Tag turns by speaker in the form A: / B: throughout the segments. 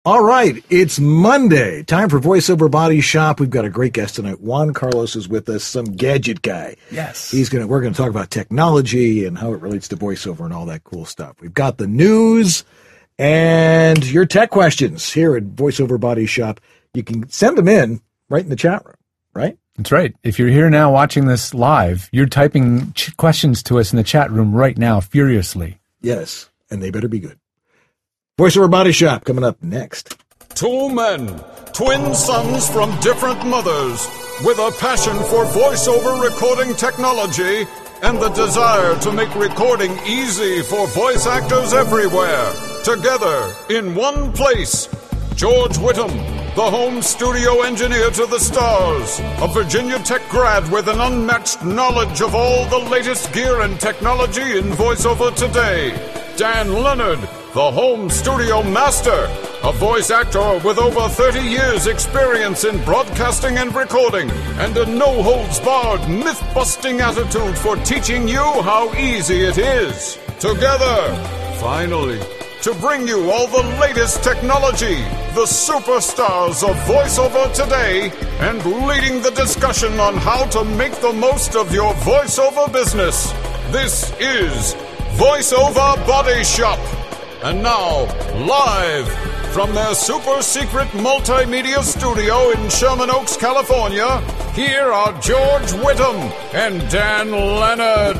A: All right, it's Monday. Time for VoiceOver Body Shop. We've got a great guest tonight. Juan Carlos is with us, some gadget guy.
B: Yes.
A: We're going to talk about technology and how it relates to voiceover and all that cool stuff. We've got the news and your tech questions here at VoiceOver Body Shop. You can send them in right in the chat room, right?
B: That's right. If you're here now watching this live, you're typing questions to us in the chat room right now furiously.
A: Yes, and they better be good. VoiceOver Body Shop coming up next.
C: Two men, twin sons from different mothers, with a passion for voiceover recording technology and the desire to make recording easy for voice actors everywhere. Together, in one place, George Whittam, the home studio engineer to the stars, a Virginia Tech grad with an unmatched knowledge of all the latest gear and technology in voiceover today. Dan Leonard, the home studio master, a voice actor with over 30 years experience in broadcasting and recording, and a no-holds-barred, myth-busting attitude for teaching you how easy it is. Together, finally, to bring you all the latest technology, the superstars of voiceover today, and leading the discussion on how to make the most of your voiceover business. This is VoiceOver Body Shop. And now, live from their super secret multimedia studio in Sherman Oaks, California, here are George Whittam and Dan Leonard.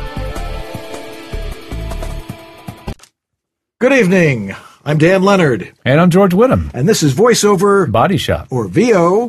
A: Good evening. I'm Dan Leonard.
B: And I'm George Whittam.
A: And this is VoiceOver
B: Body Shop.
A: or VO.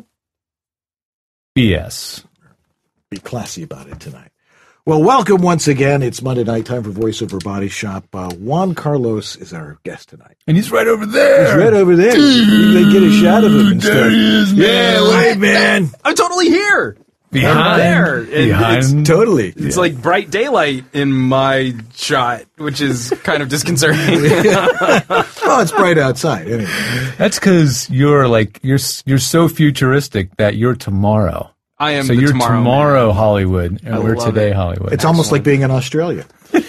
B: BS.
A: Be classy about it tonight. Well, welcome once again. It's Monday night, time for VoiceOver Body Shop. Juan Carlos is our guest tonight.
B: And he's right over there.
A: He's right over there. You can get a shot of him instead.
B: There he is, man.
A: Yeah, wait, man.
D: I'm totally here.
B: Behind.
D: There.
A: It's totally.
D: It's like bright daylight in my shot, which is kind of disconcerting.
A: Well, it's bright outside anyway.
B: That's because you're so futuristic that you're tomorrow.
D: I am
B: so
D: the
B: you're
D: tomorrow man.
B: Hollywood, and we're today Hollywood.
A: It's almost like being in Australia.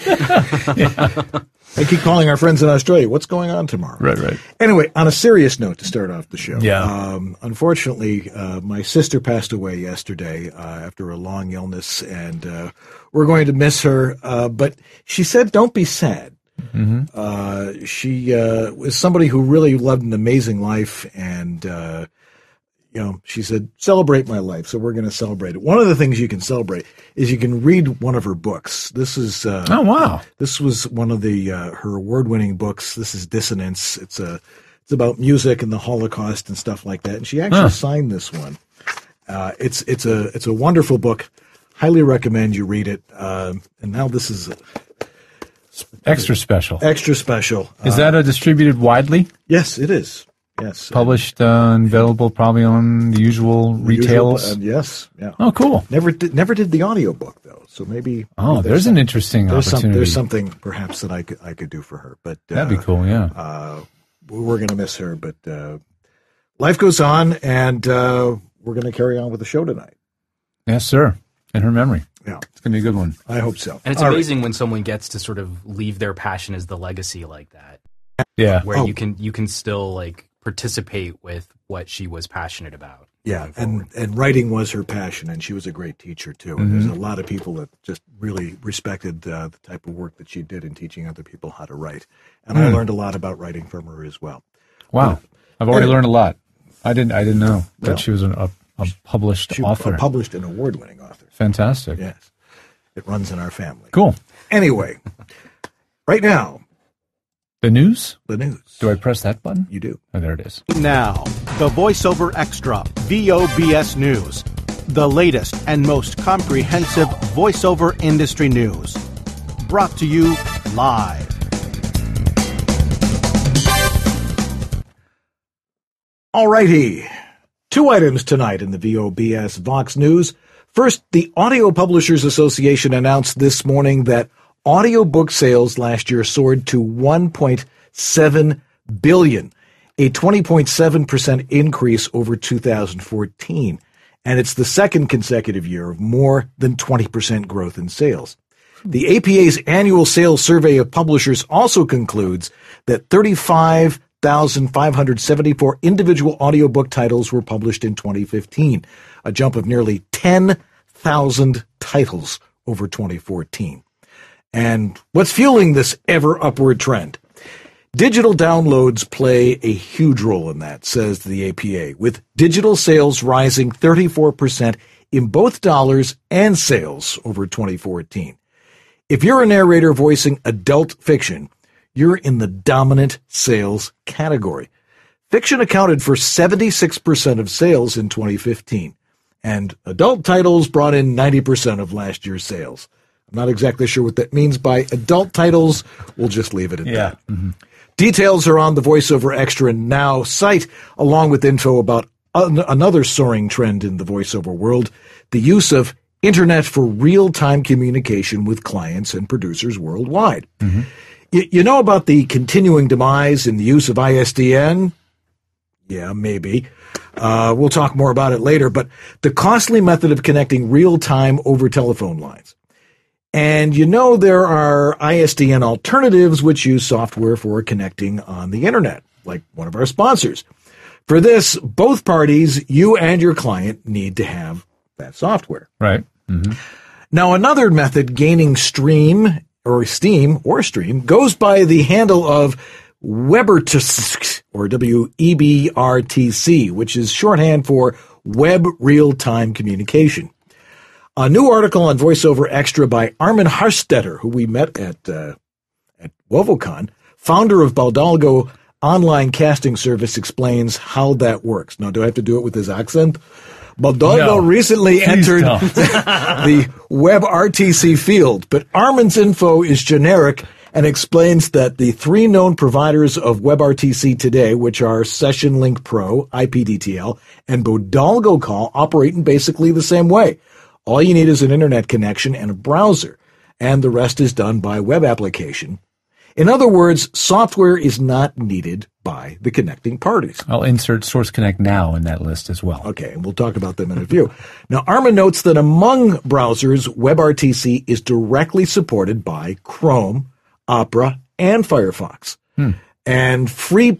A: I keep calling our friends in Australia. What's going on tomorrow?
B: Right.
A: Anyway, on a serious note to start off the show.
B: Yeah.
A: Unfortunately, my sister passed away yesterday after a long illness, and we're going to miss her. But she said, don't be sad. Mm-hmm. She was somebody who really lived an amazing life, and she said, celebrate my life. So we're going to celebrate it. One of the things you can celebrate is you can read one of her books. This is,
B: oh, wow.
A: This was one of her award-winning books. This is Dissonance. It's about music and the Holocaust and stuff like that. And she actually signed this one. It's a wonderful book. Highly recommend you read it. And now this is
B: extra special.
A: Extra special.
B: Is that distributed widely?
A: Yes, it is. Yes.
B: Published and available probably on the usual retails?
A: Yes. Yeah.
B: Oh, cool.
A: Never did the audiobook though. So maybe
B: there's an interesting opportunity.
A: There's something perhaps that I could do for her. But
B: that'd be cool, yeah.
A: We're going to miss her, but life goes on, and we're going to carry on with the show tonight.
B: Yes, sir. In her memory.
A: Yeah.
B: It's going to be a good one.
A: I hope so.
D: And it's amazing when someone gets to sort of leave their passion as the legacy like that.
B: Yeah.
D: Where you can still participate with what she was passionate about.
A: Yeah, and writing was her passion, and she was a great teacher too. And there's a lot of people that just really respected the type of work that she did in teaching other people how to write. And I learned a lot about writing from her as well.
B: Wow, I've already learned a lot. I didn't know that she was a published author,
A: a published and award-winning author.
B: Fantastic.
A: Yes, it runs in our family.
B: Cool.
A: Anyway, right now.
B: The news?
A: The news.
B: Do I press that button?
A: You do.
B: Oh, there it is.
E: Now, the VoiceOver Extra, VOBS News. The latest and most comprehensive voiceover industry news. Brought to you live.
A: All righty. 2 items tonight in the VOBS Vox News. First, the Audio Publishers Association announced this morning that audiobook sales last year soared to $1.7 billion, a 20.7% increase over 2014. And it's the second consecutive year of more than 20% growth in sales. The APA's annual sales survey of publishers also concludes that 35 1,574 individual audiobook titles were published in 2015, a jump of nearly 10,000 titles over 2014. And what's fueling this ever upward trend? Digital downloads play a huge role in that, says the APA, with digital sales rising 34% in both dollars and sales over 2014. If you're a narrator voicing adult fiction, you're in the dominant sales category. Fiction accounted for 76% of sales in 2015, and adult titles brought in 90% of last year's sales. I'm not exactly sure what that means by adult titles. We'll just leave it at that. Mm-hmm. Details are on the VoiceOver Extra Now site, along with info about another soaring trend in the voiceover world, the use of Internet for real-time communication with clients and producers worldwide. Mm-hmm. You know about the continuing demise in the use of ISDN? Yeah, maybe. We'll talk more about it later, but the costly method of connecting real-time over telephone lines. And you know there are ISDN alternatives which use software for connecting on the Internet, like one of our sponsors. For this, both parties, you and your client, need to have that software.
B: Right. Mm-hmm.
A: Now, another method gaining steam goes by the handle of WebRTC, or WEBRTC, which is shorthand for Web Real-Time Communication. A new article on VoiceOver Extra by Armin Harstetter, who we met at WovoCon, founder of Baldalgo online casting service, explains how that works. Now, do I have to do it with his accent? Baldalgo recently entered the WebRTC field, but Armin's info is generic and explains that the three known providers of WebRTC today, which are SessionLink Pro, IPDTL, and Baldalgo Call, operate in basically the same way. All you need is an internet connection and a browser, and the rest is done by web application. In other words, software is not needed by the connecting parties.
B: I'll insert Source Connect Now in that list as well.
A: Okay, and we'll talk about them in a few. Now, Armin notes that among browsers, WebRTC is directly supported by Chrome, Opera, and Firefox. And free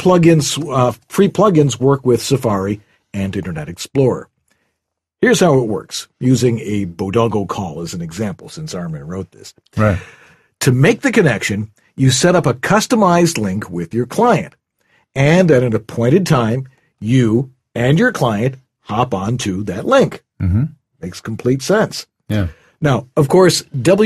A: plugins work with Safari and Internet Explorer. Here's how it works, using a Baldalgo Call as an example, since Armin wrote this.
B: Right.
A: To make the connection, you set up a customized link with your client. And at an appointed time, you and your client hop onto that link. Mm-hmm. Makes complete sense.
B: Yeah.
A: Now, of course,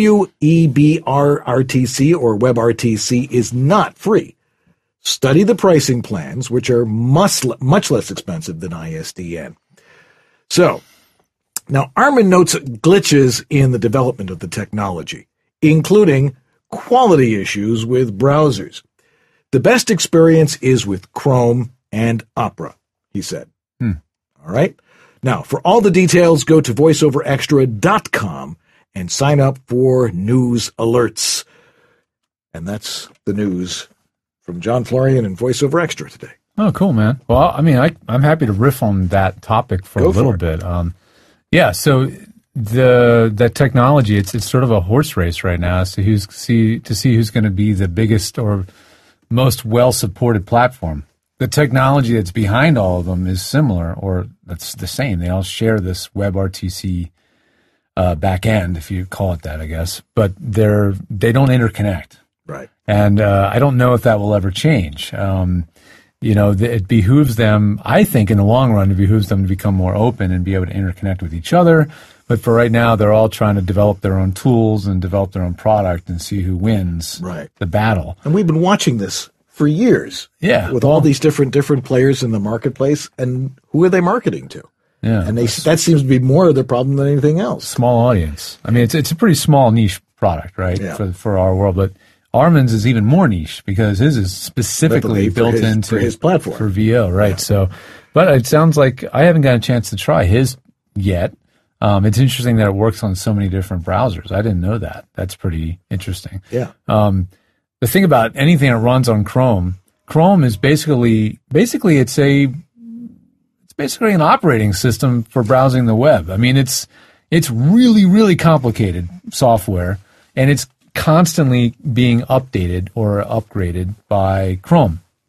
A: WEBRTC or WebRTC is not free. Study the pricing plans, which are much less expensive than ISDN. So, now Armin notes glitches in the development of the technology, including quality issues with browsers. The best experience is with Chrome and Opera, he said. All right. Now, for all the details, go to voiceoverextra.com and sign up for news alerts. And that's the news from John Florian and VoiceOver Extra today.
B: Oh, cool, man. Well, I mean, I'm happy to riff on that topic for a little bit. So the technology, it's sort of a horse race right now to see who's going to be the biggest or most well-supported platform. The technology that's behind all of them is similar, or that's the same. They all share this WebRTC back end, if you call it that, I guess. But they don't interconnect.
A: Right.
B: And I don't know if that will ever change. It behooves them, I think in the long run, it behooves them to become more open and be able to interconnect with each other. But for right now, they're all trying to develop their own tools and develop their own product and see who wins the battle.
A: And we've been watching this for years.
B: Yeah.
A: With all these different players in the marketplace. And who are they marketing to?
B: Yeah.
A: And that seems to be more of the problem than anything else.
B: Small audience. I mean, it's a pretty small niche product, right?
A: Yeah.
B: For our world. But Armin's is even more niche because his is specifically built into
A: his platform
B: for VO, right? Yeah. So, but it sounds like I haven't got a chance to try his yet. It's interesting that it works on so many different browsers. I didn't know that. That's pretty interesting.
A: Yeah.
B: The thing about anything that runs on Chrome is basically it's basically an operating system for browsing the web. I mean, it's really, really complicated software, and it's constantly being updated or upgraded by Chrome,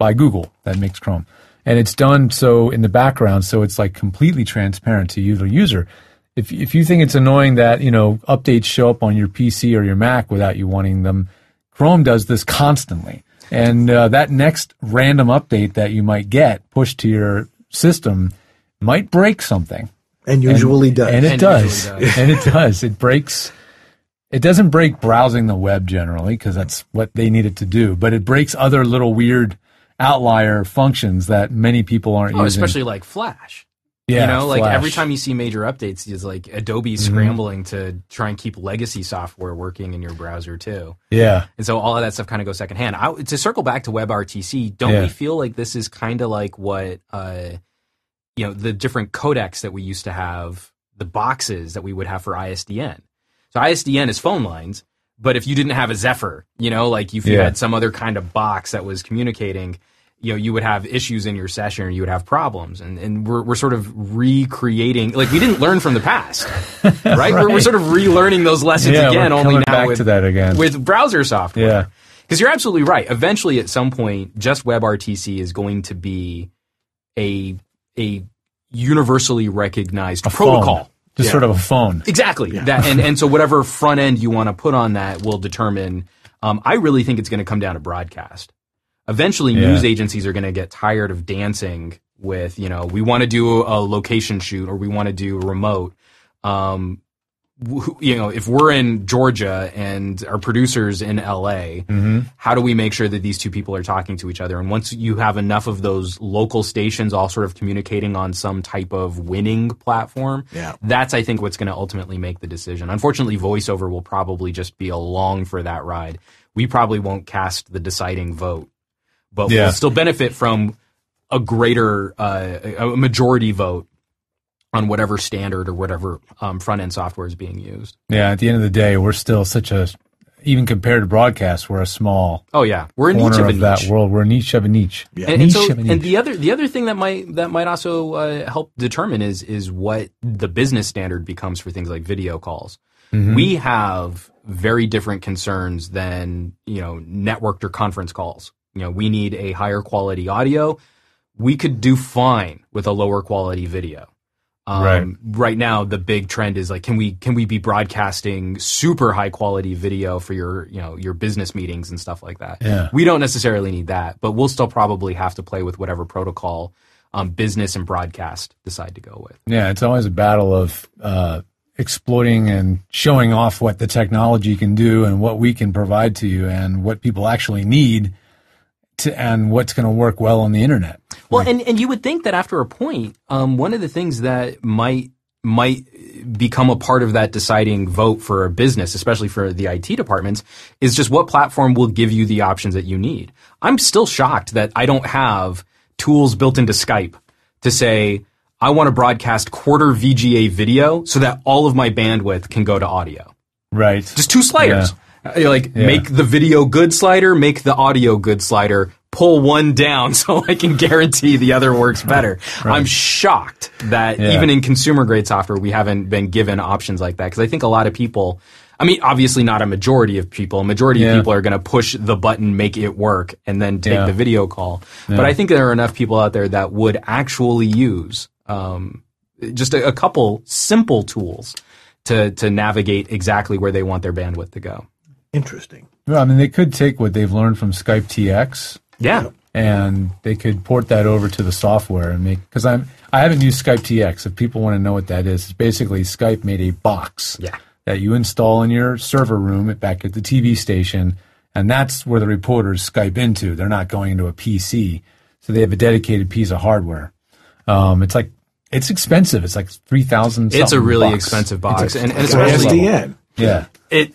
B: by Google that makes Chrome. And it's done so in the background, so it's like completely transparent to you, the user. If you think it's annoying that, updates show up on your PC or your Mac without you wanting them, Chrome does this constantly. And that next random update that you might get pushed to your system might break something.
A: And usually does.
B: And it does. And it does. It breaks. It doesn't break browsing the web generally because that's what they need it to do, but it breaks other little weird outlier functions that many people aren't using.
D: Especially like Flash.
B: Yeah,
D: like
B: Flash.
D: every time you see major updates, it's like Adobe scrambling to try and keep legacy software working in your browser too.
B: Yeah.
D: And so all of that stuff kind of goes secondhand. To circle back to WebRTC, don't we feel like this is kind of like what, the different codecs that we used to have, the boxes that we would have for ISDN. So ISDN is phone lines, but if you didn't have a Zephyr, if you had some other kind of box that was communicating, you would have issues in your session or you would have problems. And we're sort of recreating, like we didn't learn from the past, right?
B: Right.
D: We're sort of relearning those lessons again,
B: we're
D: only now
B: back to that again.
D: with browser software.
B: Yeah.
D: Because you're absolutely right. Eventually, at some point, just WebRTC is going to be a universally recognized protocol.
B: Phone. Just sort of a phone.
D: Exactly. Yeah. That and so whatever front end you want to put on that will determine. I really think it's going to come down to broadcast. Eventually, news agencies are going to get tired of dancing with, we want to do a location shoot or we want to do remote. If we're in Georgia and our producer's in LA, how do we make sure that these two people are talking to each other? And once you have enough of those local stations all sort of communicating on some type of winning platform, that's, I think, what's going to ultimately make the decision. Unfortunately, voiceover will probably just be along for that ride. We probably won't cast the deciding vote, but we'll still benefit from a greater, a majority vote on whatever standard or whatever front-end software is being used.
B: Yeah, at the end of the day, we're still even compared to broadcast, we're a small
D: we're a niche of a niche.
B: That world. We're a niche of a niche.
D: Yeah. And the other thing that might also help determine is what the business standard becomes for things like video calls. We have very different concerns than networked or conference calls. We need a higher quality audio. We could do fine with a lower quality video. Right now, the big trend is like, can we be broadcasting super high quality video for your business meetings and stuff like that?
B: Yeah.
D: We don't necessarily need that, but we'll still probably have to play with whatever protocol business and broadcast decide to go with.
B: Yeah, it's always a battle of exploiting and showing off what the technology can do and what we can provide to you and what people actually need and what's going to work well on the internet.
D: Well, and you would think that after a point, one of the things that might become a part of that deciding vote for a business, especially for the IT departments, is just what platform will give you the options that you need. I'm still shocked that I don't have tools built into Skype to say, I want to broadcast quarter VGA video so that all of my bandwidth can go to audio.
B: Right.
D: Just two sliders. Make the video good slider, make the audio good slider, pull one down so I can guarantee the other works better. Right. I'm shocked that even in consumer grade software, we haven't been given options like that. Because I think a lot of people, obviously not a majority of people. A majority of people are going to push the button, make it work, and then take the video call. Yeah. But I think there are enough people out there that would actually use just a couple simple tools to navigate exactly where they want their bandwidth to go.
A: Interesting.
B: Well, they could take what they've learned from Skype TX.
D: Yeah.
B: And they could port that over to the software and because I haven't used Skype TX. If people want to know what that is, it's basically Skype made a box that you install in your server room back at the TV station, and that's where the reporters Skype into. They're not going into a PC, so they have a dedicated piece of hardware. It's expensive. It's like $3,000.
D: It's a really
B: bucks.
D: expensive box, and
A: especially SDN.
B: Yeah.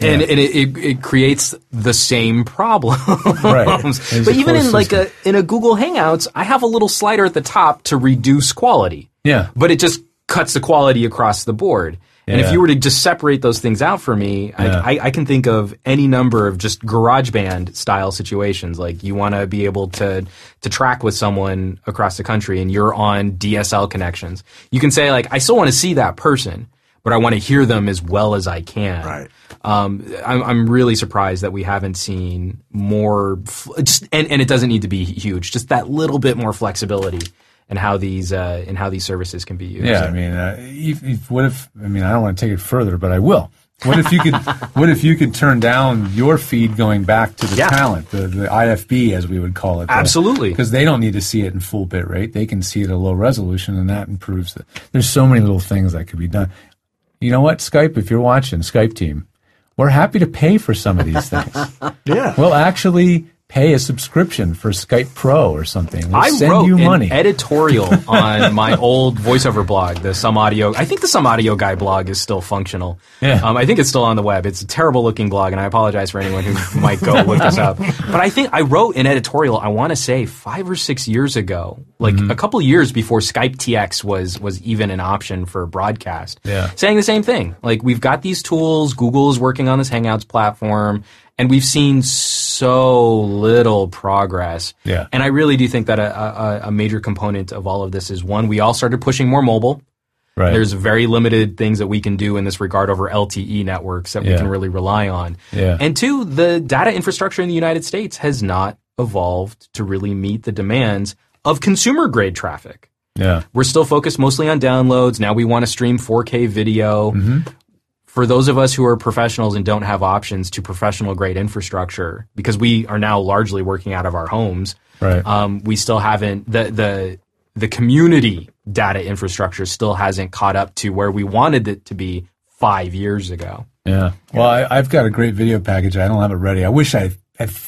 D: It creates the same problems.
B: Right.
D: But even in a Google Hangouts, I have a little slider at the top to reduce quality.
B: Yeah.
D: But it just cuts the quality across the board. And if you were to just separate those things out for me, I can think of any number of just GarageBand style situations. Like you want to be able to track with someone across the country and you're on DSL connections. You can say I still want to see that person, but I want to hear them as well as I can.
A: Right.
D: I'm really surprised that we haven't seen more, and it doesn't need to be huge, just that little bit more flexibility in how these services can be used.
B: Yeah, I mean, what if? I mean, I don't want to take it further, but I will. What if you could? What if you could turn down your feed going back to the talent, the IFB as we would call it?
D: Absolutely,
B: because they don't need to see it in full bit rate; they can see it at low resolution, and that improves it. There's so many little things that could be done. You know what, Skype? If you're watching, Skype team, we're happy to pay for some of these things.
A: Yeah,
B: we'll actually pay a subscription for Skype Pro or something. We'll
D: I
B: send
D: wrote
B: you
D: an
B: money.
D: editorial on my old voiceover blog, the Some Audio. I think the Some Audio Guy blog is still functional.
B: Yeah.
D: I think it's still on the web. It's a terrible looking blog, and I apologize for anyone who might go look this up. But I think I wrote an editorial, I want to say 5 or 6 years ago, like a couple years before Skype TX was even an option for broadcast, saying the same thing. Like, we've got these tools, Google is working on this Hangouts platform, and we've seen so little progress.
B: Yeah.
D: And I really do think that a major component of all of this is, one, we all started pushing more mobile.
B: Right.
D: There's very limited things that we can do in this regard over LTE networks that we can really rely on.
B: Yeah.
D: And two, the data infrastructure in the United States has not evolved to really meet the demands of consumer grade traffic.
B: Yeah.
D: We're still focused mostly on downloads. Now we want to stream 4K video. For those of us who are professionals and don't have options to professional grade infrastructure, because we are now largely working out of our homes,
B: right.
D: We still haven't, the community data infrastructure still hasn't caught up to where we wanted it to be 5 years ago.
B: Yeah. Well, I've got a great video package. I don't have it ready. I wish I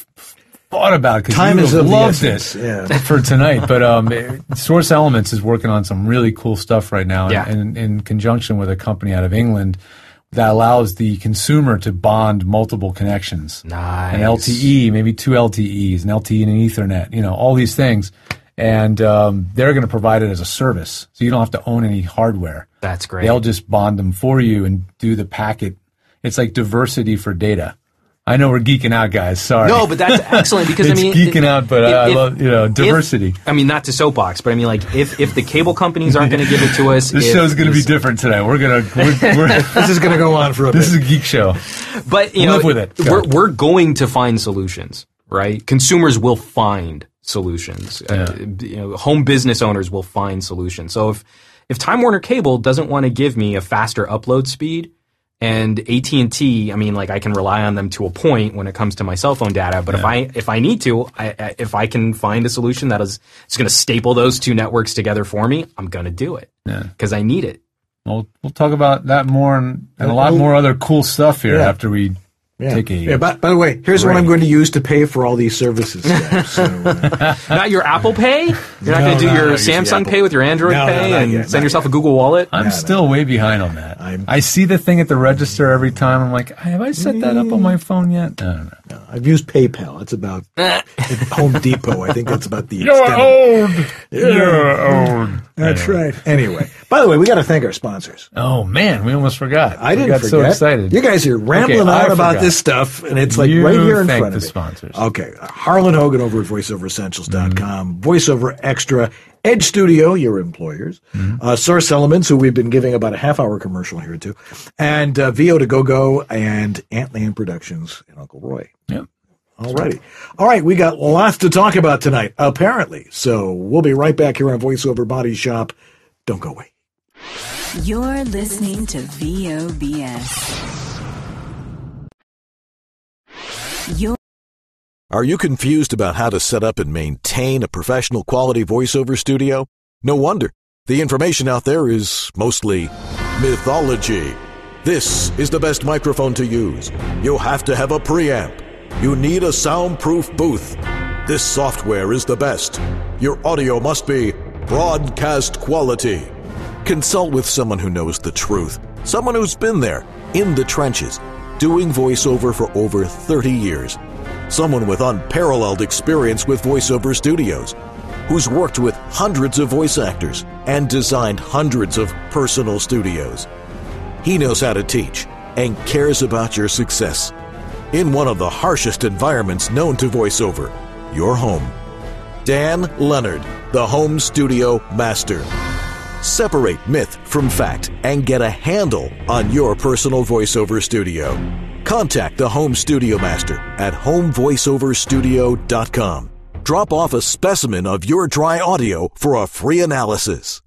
B: thought about it, because
A: Time
B: you
A: is
B: would
A: of the
B: loved
A: essence.
B: it for tonight. But Source Elements is working on some really cool stuff right now, in conjunction with a company out of England that allows the consumer to bond multiple connections.
D: Nice.
B: An LTE, maybe 2 LTEs, an LTE and an Ethernet, all these things. And they're going to provide it as a service, so you don't have to own any hardware.
D: That's great.
B: They'll just bond them for you and do the packet. It's like diversity for data. I know we're geeking out, guys. Sorry.
D: No, but that's excellent, because
B: it's geeking out, but I love diversity.
D: Not to soapbox, but I mean, like, if the cable companies aren't going to give it to us,
B: this show's going to be different today. We're
A: this is going to go on for a bit.
B: This is a geek show.
D: But
B: live with it.
D: We're going to find solutions, right? Consumers will find solutions. Home business owners will find solutions. So if Time Warner Cable doesn't want to give me a faster upload speed, and AT&T, I can rely on them to a point when it comes to my cell phone data. But if I need to, if I can find a solution that is going to staple those two networks together for me, I'm going to do it because I need it.
B: Well, we'll talk about that more and a lot more other cool stuff here after we take a...
A: By the way, here's what I'm going to use to pay for all these services.
D: Not your Apple Pay? You're not going to do your Samsung Pay with your Android Pay and send yourself a Google Wallet?
B: I'm still way behind on that. I see the thing at the register every time. I'm like, have I set that up on my phone yet? I don't know.
A: No, I've used PayPal. It's about at Home Depot. I think that's about the
B: You're
A: extent.
B: old.
A: You're old. That's right. Anyway, by the way, we got to thank our sponsors.
B: Oh man, we almost forgot.
A: I didn't forget.
B: So excited.
A: You guys are rambling on about this stuff, and it's like right here in front of me.
B: Sponsors.
A: Okay, Harlan Hogan over at VoiceOverEssentials.com, VoiceOver Extra, Edge Studio, your employers, Source Elements, who we've been giving about a half-hour commercial here to, and VO to Go and Antland Productions and Uncle Roy.
B: Yep.
A: Alrighty. All right, we got lots to talk about tonight, apparently. So we'll be right back here on VoiceOver Body Shop. Don't go away.
F: You're listening to VOBS.
G: Are you confused about how to set up and maintain a professional quality voiceover studio? No wonder. The information out there is mostly mythology. This is the best microphone to use. You'll have to have a preamp. You need a soundproof booth. This software is the best. Your audio must be broadcast quality. Consult with someone who knows the truth. Someone who's been there, in the trenches, doing voiceover for over 30 years. Someone with unparalleled experience with voiceover studios, who's worked with hundreds of voice actors and designed hundreds of personal studios. He knows how to teach and cares about your success. In one of the harshest environments known to voiceover, your home. Dan Leonard, the Home Studio Master. Separate myth from fact and get a handle on your personal voiceover studio. Contact the Home Studio Master at homevoiceoverstudio.com. Drop off a specimen of your dry audio for a free analysis.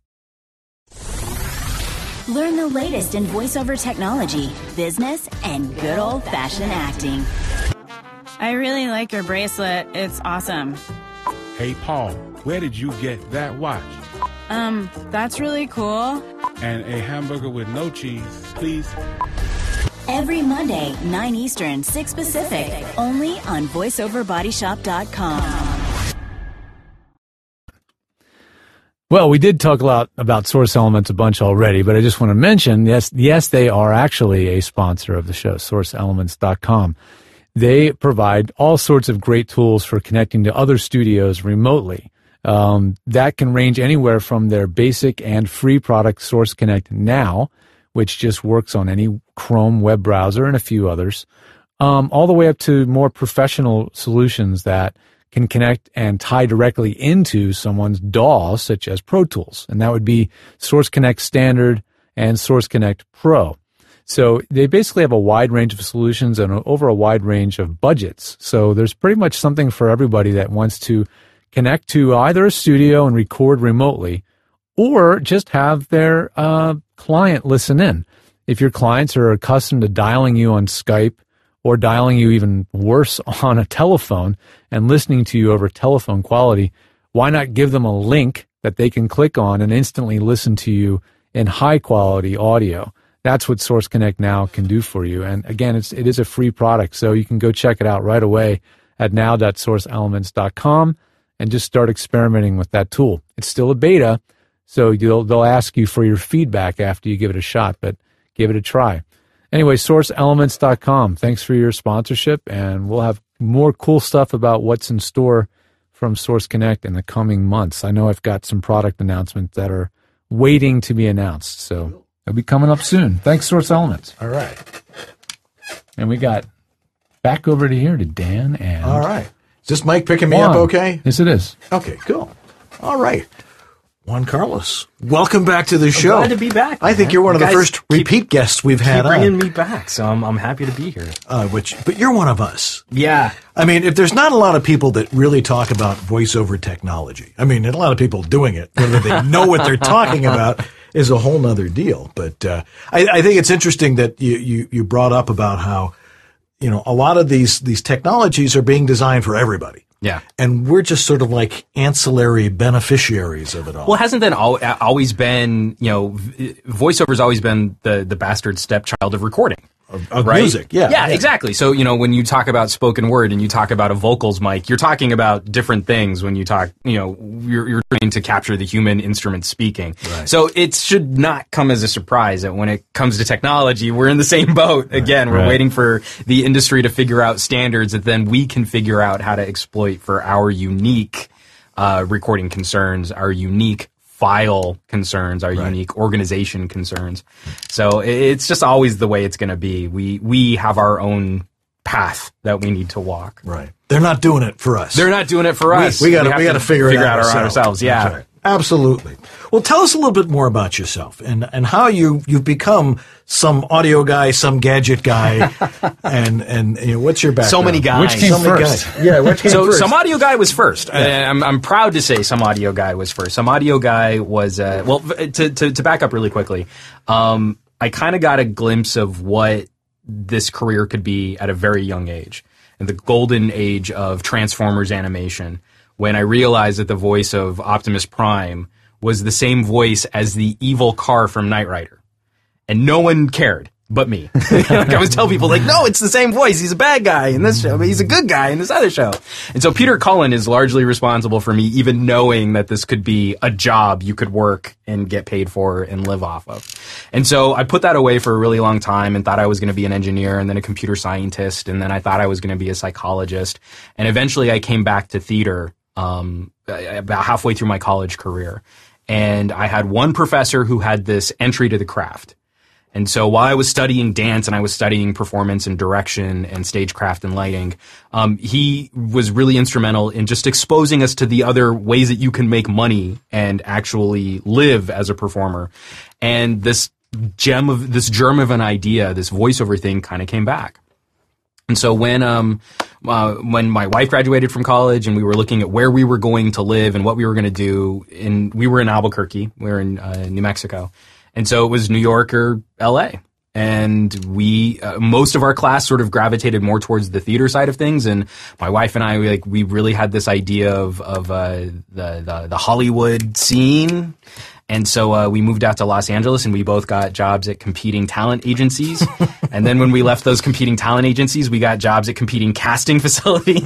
F: Learn the latest in voiceover technology, business, and good old-fashioned acting.
H: I really like your bracelet. It's awesome.
I: Hey, Paul, where did you get that watch?
H: That's really cool.
I: And a hamburger with no cheese, please.
F: Every Monday, 9 Eastern, 6 Pacific, only on voiceoverbodyshop.com.
B: Well, we did talk a lot about Source Elements a bunch already, but I just want to mention, yes, they are actually a sponsor of the show, sourceelements.com. They provide all sorts of great tools for connecting to other studios remotely. That can range anywhere from their basic and free product Source Connect Now, which just works on any Chrome web browser and a few others, all the way up to more professional solutions that can connect and tie directly into someone's DAW, such as Pro Tools. And that would be Source Connect Standard and Source Connect Pro. So they basically have a wide range of solutions and over a wide range of budgets. So there's pretty much something for everybody that wants to connect to either a studio and record remotely, or just have their client listen in. If your clients are accustomed to dialing you on Skype or dialing you even worse on a telephone and listening to you over telephone quality, why not give them a link that they can click on and instantly listen to you in high quality audio? That's what Source Connect Now can do for you. And again, it is a free product, so you can go check it out right away at now.sourceelements.com and just start experimenting with that tool. It's still a beta, so they'll ask you for your feedback after you give it a shot, but give it a try. Anyway, sourceelements.com. Thanks for your sponsorship, and we'll have more cool stuff about what's in store from Source Connect in the coming months. I know I've got some product announcements that are waiting to be announced, so they'll be coming up soon. Thanks, Source Elements.
A: All right.
B: And we got back over to here to Dan and...
A: All right. Is this mic picking me up okay?
B: Yes, it is.
A: Okay, cool. All right. Juan Carlos, welcome back to the show.
D: Glad to be back.
A: I think you're one of the first repeat guests we've had on.
D: Bringing me back, so I'm happy to be here.
A: But you're one of us.
D: Yeah.
A: I mean, if there's not a lot of people that really talk about voiceover technology, I mean, a lot of people doing it, whether they know what they're talking about is a whole nother deal. But I think it's interesting that you brought up about how, you know, a lot of these technologies are being designed for everybody.
D: Yeah.
A: And we're just sort of like ancillary beneficiaries of it all.
D: Well, hasn't that always been, you know, voiceover's always been the bastard stepchild of recording.
A: Of
D: right?
A: Music, yeah.
D: Yeah, exactly. So, you know, when you talk about spoken word and you talk about a vocals mic, you're talking about different things when you talk, you know, you're trying to capture the human instrument speaking. Right. So it should not come as a surprise that when it comes to technology, we're in the same boat. Right. Again, we're waiting for the industry to figure out standards that then we can figure out how to exploit for our unique recording concerns, our unique file concerns, our unique organization concerns. So it's just always the way it's going to be. We have our own path that we need to walk.
A: Right. They're not doing it for us.
D: They're not doing it for us.
A: We got to figure it out
D: ourselves. Yeah.
A: Right. Absolutely. Well, tell us a little bit more about yourself and how you've become some audio guy, some gadget guy, and you know, what's your background?
D: So many guys.
B: Which came first?
A: Yeah, which came first?
D: Some audio guy was first. Yeah. I'm proud to say some audio guy was first. Some audio guy was well. To back up really quickly, I kind of got a glimpse of what this career could be at a very young age, in the golden age of Transformers animation, when I realized that the voice of Optimus Prime was the same voice as the evil car from Knight Rider. And no one cared but me. Like, I was telling people, like, no, it's the same voice. He's a bad guy in this show, but he's a good guy in this other show. And so Peter Cullen is largely responsible for me even knowing that this could be a job you could work and get paid for and live off of. And so I put that away for a really long time and thought I was going to be an engineer and then a computer scientist. And then I thought I was going to be a psychologist. And eventually I came back to theater about halfway through my college career. And I had one professor who had this entry to the craft. And so while I was studying dance and I was studying performance and direction and stagecraft and lighting, he was really instrumental in just exposing us to the other ways that you can make money and actually live as a performer. And this germ of an idea, this voiceover thing kind of came back. And so when my wife graduated from college and we were looking at where we were going to live and what we were going to do, we were in Albuquerque, we were in New Mexico. And so it was New York or LA. And we, most of our class sort of gravitated more towards the theater side of things. And my wife and I, we really had this idea of the Hollywood scene. And so we moved out to Los Angeles and we both got jobs at competing talent agencies. And then when we left those competing talent agencies, we got jobs at competing casting facilities,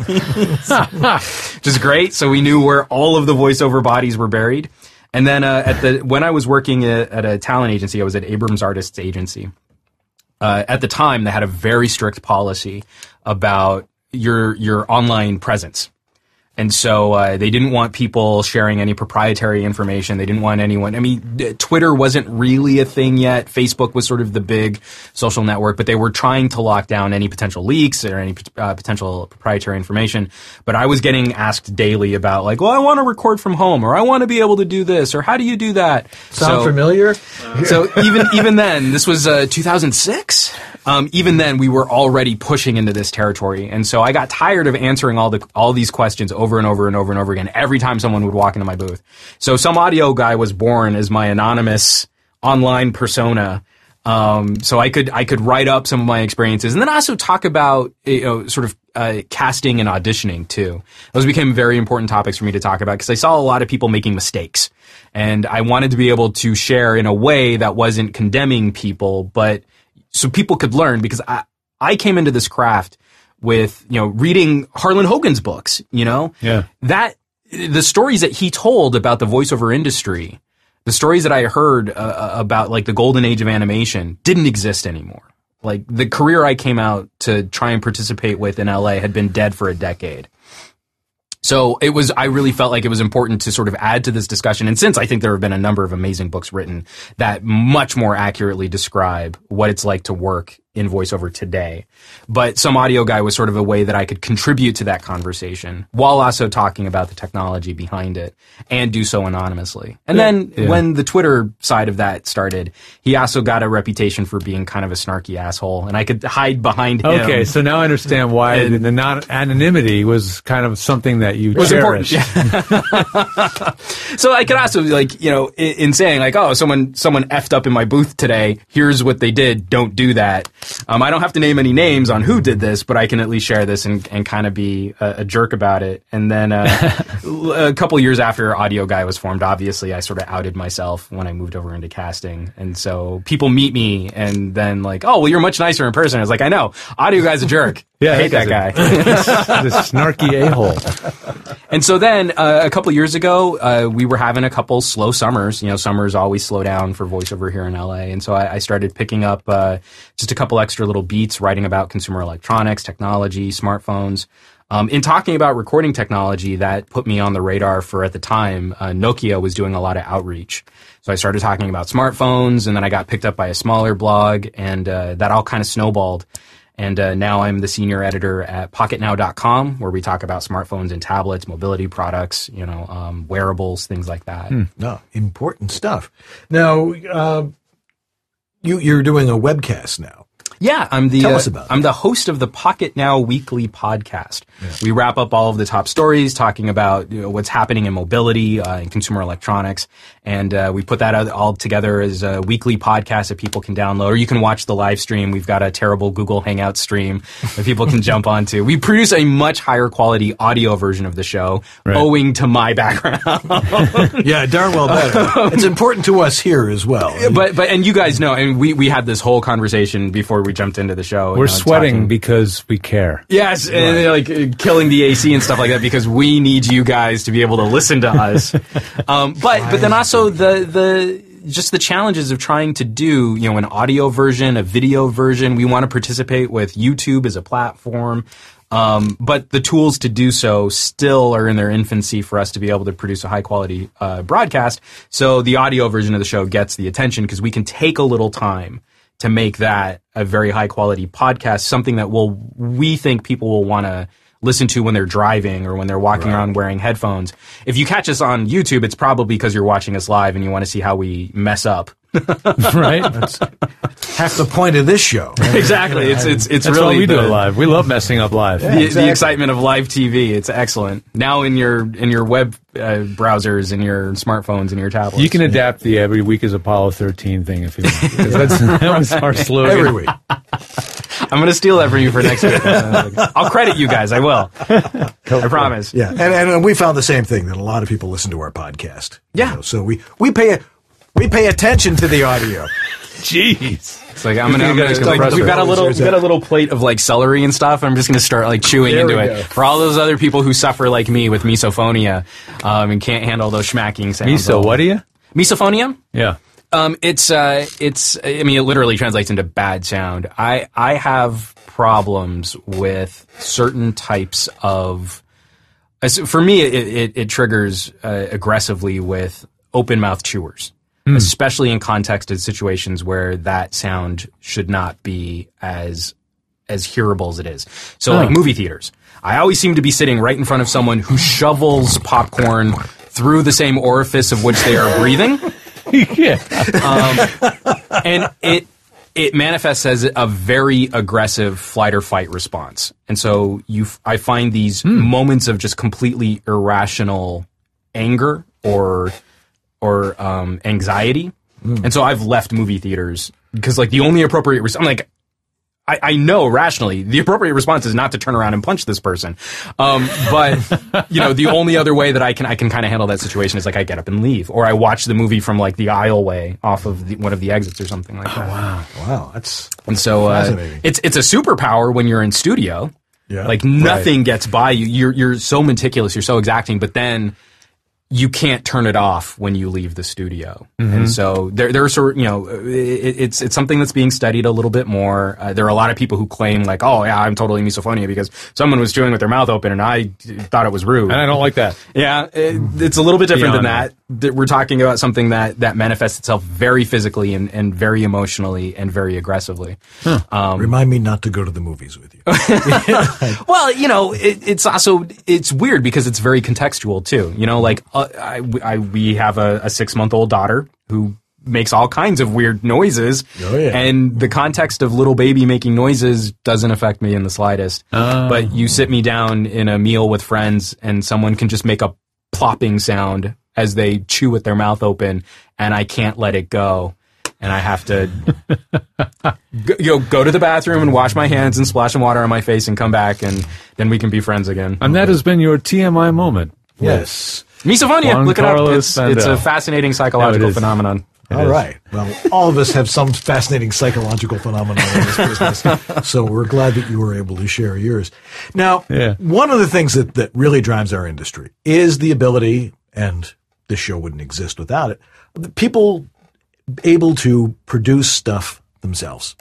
D: which is great. So we knew where all of the voiceover bodies were buried. And then when I was working at a talent agency, I was at Abrams Artists Agency. At the time, they had a very strict policy about your online presence. And so they didn't want people sharing any proprietary information. They didn't want anyone. I mean, Twitter wasn't really a thing yet. Facebook was sort of the big social network, but they were trying to lock down any potential leaks or any potential proprietary information. But I was getting asked daily about like, well, I want to record from home, or I want to be able to do this, or how do you do that?
A: Sound familiar?
D: So even then, this was 2006. Even then, we were already pushing into this territory, and so I got tired of answering all these questions over and over and over and over again every time someone would walk into my booth. So Some Audio Guy was born as my anonymous online persona, so I could write up some of my experiences, and then also talk about sort of casting and auditioning too. Those became very important topics for me to talk about because I saw a lot of people making mistakes, and I wanted to be able to share in a way that wasn't condemning people, but so people could learn, because I came into this craft with, reading Harlan Hogan's books, that the stories that he told about the voiceover industry, the stories that I heard about like the golden age of animation didn't exist anymore. Like the career I came out to try and participate with in LA had been dead for a decade. So I really felt like it was important to sort of add to this discussion. And since I think there have been a number of amazing books written that much more accurately describe what it's like to work in voiceover today. But Some Audio Guy was sort of a way that I could contribute to that conversation while also talking about the technology behind it and do so anonymously. And then when the Twitter side of that started, he also got a reputation for being kind of a snarky asshole, and I could hide behind him.
B: Okay, so now I understand why the anonymity was kind of something that you cherished.
D: So I could also, in saying like, oh, someone effed up in my booth today, here's what they did, don't do that. I don't have to name any names on who did this, but I can at least share this and kind of be a jerk about it. And then a couple years after Audio Guy was formed, obviously I sort of outed myself when I moved over into casting. And so people meet me and then like, oh, well, you're much nicer in person. I was like, I know. Audio Guy's a jerk.
B: Yeah,
D: I hate that guy.
B: This snarky a-hole.
D: And so then a couple years ago, we were having a couple slow summers. Summers always slow down for voiceover here in LA. And so I started picking up just a couple extra little beats, writing about consumer electronics, technology, smartphones. In talking about recording technology, that put me on the radar for, at the time, Nokia was doing a lot of outreach. So I started talking about smartphones, and then I got picked up by a smaller blog, and that all kind of snowballed. And now I'm the senior editor at PocketNow.com, where we talk about smartphones and tablets, mobility products, wearables, things like that.
A: No, important stuff. Now, you're doing a webcast now.
D: Yeah,
A: Tell us about it.
D: I'm the host of the Pocket Now Weekly podcast. Yeah. We wrap up all of the top stories talking about what's happening in mobility and consumer electronics, and we put that all together as a weekly podcast that people can download, or you can watch the live stream. We've got a terrible Google Hangout stream that people can jump onto. We produce a much higher quality audio version of the show, owing to my background.
A: Yeah, darn well better. It's important to us here as well.
D: But and you guys know, and we had this whole conversation before we jumped into the show.
B: We're sweating because we care.
D: Yes, and like killing the AC and stuff like that because we need you guys to be able to listen to us. But then also the just the challenges of trying to do, an audio version, a video version. We want to participate with YouTube as a platform. But the tools to do so still are in their infancy for us to be able to produce a high quality broadcast. So the audio version of the show gets the attention because we can take a little time to make that a very high quality podcast, something that we think people will want to listen to when they're driving or when they're walking around wearing headphones. If you catch us on YouTube, it's probably because you're watching us live and you want to see how we mess up.
B: Right?
A: That's half the point of this show.
D: Exactly. It's
B: That's
D: really
B: why we do it live. We love messing up live.
D: The excitement of live TV. It's excellent. Now in your web browsers and your smartphones and your tablets.
B: You can adapt the every week is Apollo 13 thing if you want. That was our slogan.
A: Every week.
D: I'm going to steal that from you for next week. I'll credit you guys. I will. I promise.
A: Yeah, and we found the same thing, that a lot of people listen to our podcast.
D: Yeah.
A: You know, so we pay attention to the audio.
B: Jeez.
D: It's like we've got a little plate of like celery and stuff. I'm just going to start like chewing into it for all those other people who suffer like me with misophonia and can't handle those schmacking sounds.
B: Miso, what are you?
D: Misophonia?
B: Yeah.
D: It's I mean, it literally translates into bad sound. I have problems with certain types of, for me, it triggers aggressively with open mouth chewers, especially in contexted situations where that sound should not be as hearable as it is. So like movie theaters, I always seem to be sitting right in front of someone who shovels popcorn through the same orifice of which they are breathing.
B: Yeah.
D: And it manifests as a very aggressive flight or fight response. And so I find these moments of just completely irrational anger or anxiety. And so I've left movie theaters because like the only appropriate I'm like, I know rationally the appropriate response is not to turn around and punch this person. But you know, the only other way that I can kind of handle that situation is like I get up and leave, or I watch the movie from like the aisleway off of one of the exits or something like that.
A: Wow, that's
D: fascinating. It's a superpower when you're in studio.
A: Yeah.
D: Like nothing gets by you. You're so meticulous, you're so exacting, but then you can't turn it off when you leave the studio. And so there's sort of, you know, it's something that's being studied a little bit more. There are a lot of people who claim like, oh yeah, I'm totally misophonia because someone was chewing with their mouth open and I thought it was rude.
B: And I don't like that.
D: Yeah, it's a little bit different than that. We're talking about something that manifests itself very physically and very emotionally and very aggressively.
A: Remind me not to go to the movies with you.
D: Well, you know, it's weird because it's very contextual too. You know, like we have a 6-month-old daughter who makes all kinds of weird noises, and the context of little baby making noises doesn't affect me in the slightest. But you sit me down in a meal with friends, and someone can just make a plopping sound as they chew with their mouth open, and I can't let it go. And I have to go to the bathroom and wash my hands and splash some water on my face and come back, and then we can be friends again.
B: And that has been your TMI moment.
A: Yes.
D: Misophonia, look it up. It's a fascinating psychological phenomenon.
A: All right. Well, all of us have some fascinating psychological phenomenon in this business, so we're glad that you were able to share yours. Now, one of the things that really drives our industry is the ability, and this show wouldn't exist without it, people able to produce stuff themselves.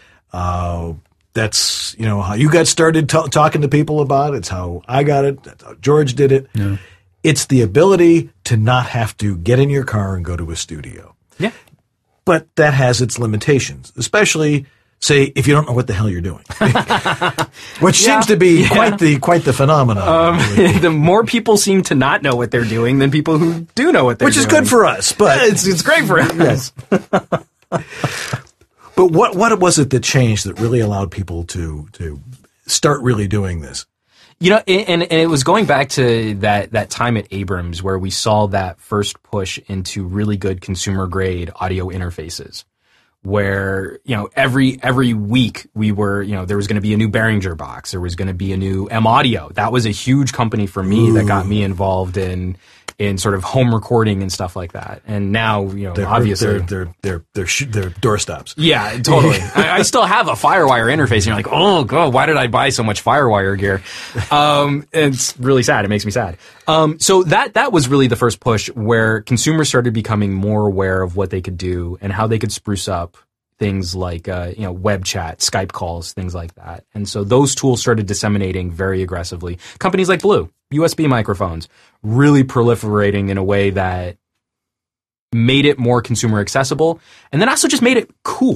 A: That's, you know, how you got started talking to people about it. It's how I got it. That's how George did it. Yeah. It's the ability to not have to get in your car and go to a studio.
D: Yeah.
A: But that has its limitations, especially, say, if you don't know what the hell you're doing, which seems to be quite the phenomenon.
D: The more people seem to not know what they're doing than people who do know what they're doing.
A: Which is good for us, but
D: it's great for us.
A: But what was it that changed that really allowed people to start really doing this?
D: You know, and it was going back to that time at Abrams where we saw that first push into really good consumer grade audio interfaces, where, you know, every week we were, you know, there was going to be a new Behringer box, there was going to be a new M Audio. That was a huge company for me that got me involved in sort of home recording and stuff like that. And now, you know, obviously
A: they're doorstops.
D: Yeah, totally. I still have a FireWire interface, and you're like, oh god, why did I buy so much FireWire gear? It's really sad. It makes me sad. So that was really the first push where consumers started becoming more aware of what they could do and how they could spruce up things like, you know, web chat, Skype calls, things like that. And so those tools started disseminating very aggressively. Companies like Blue, USB microphones, really proliferating in a way that made it more consumer accessible, and then also just made it cool.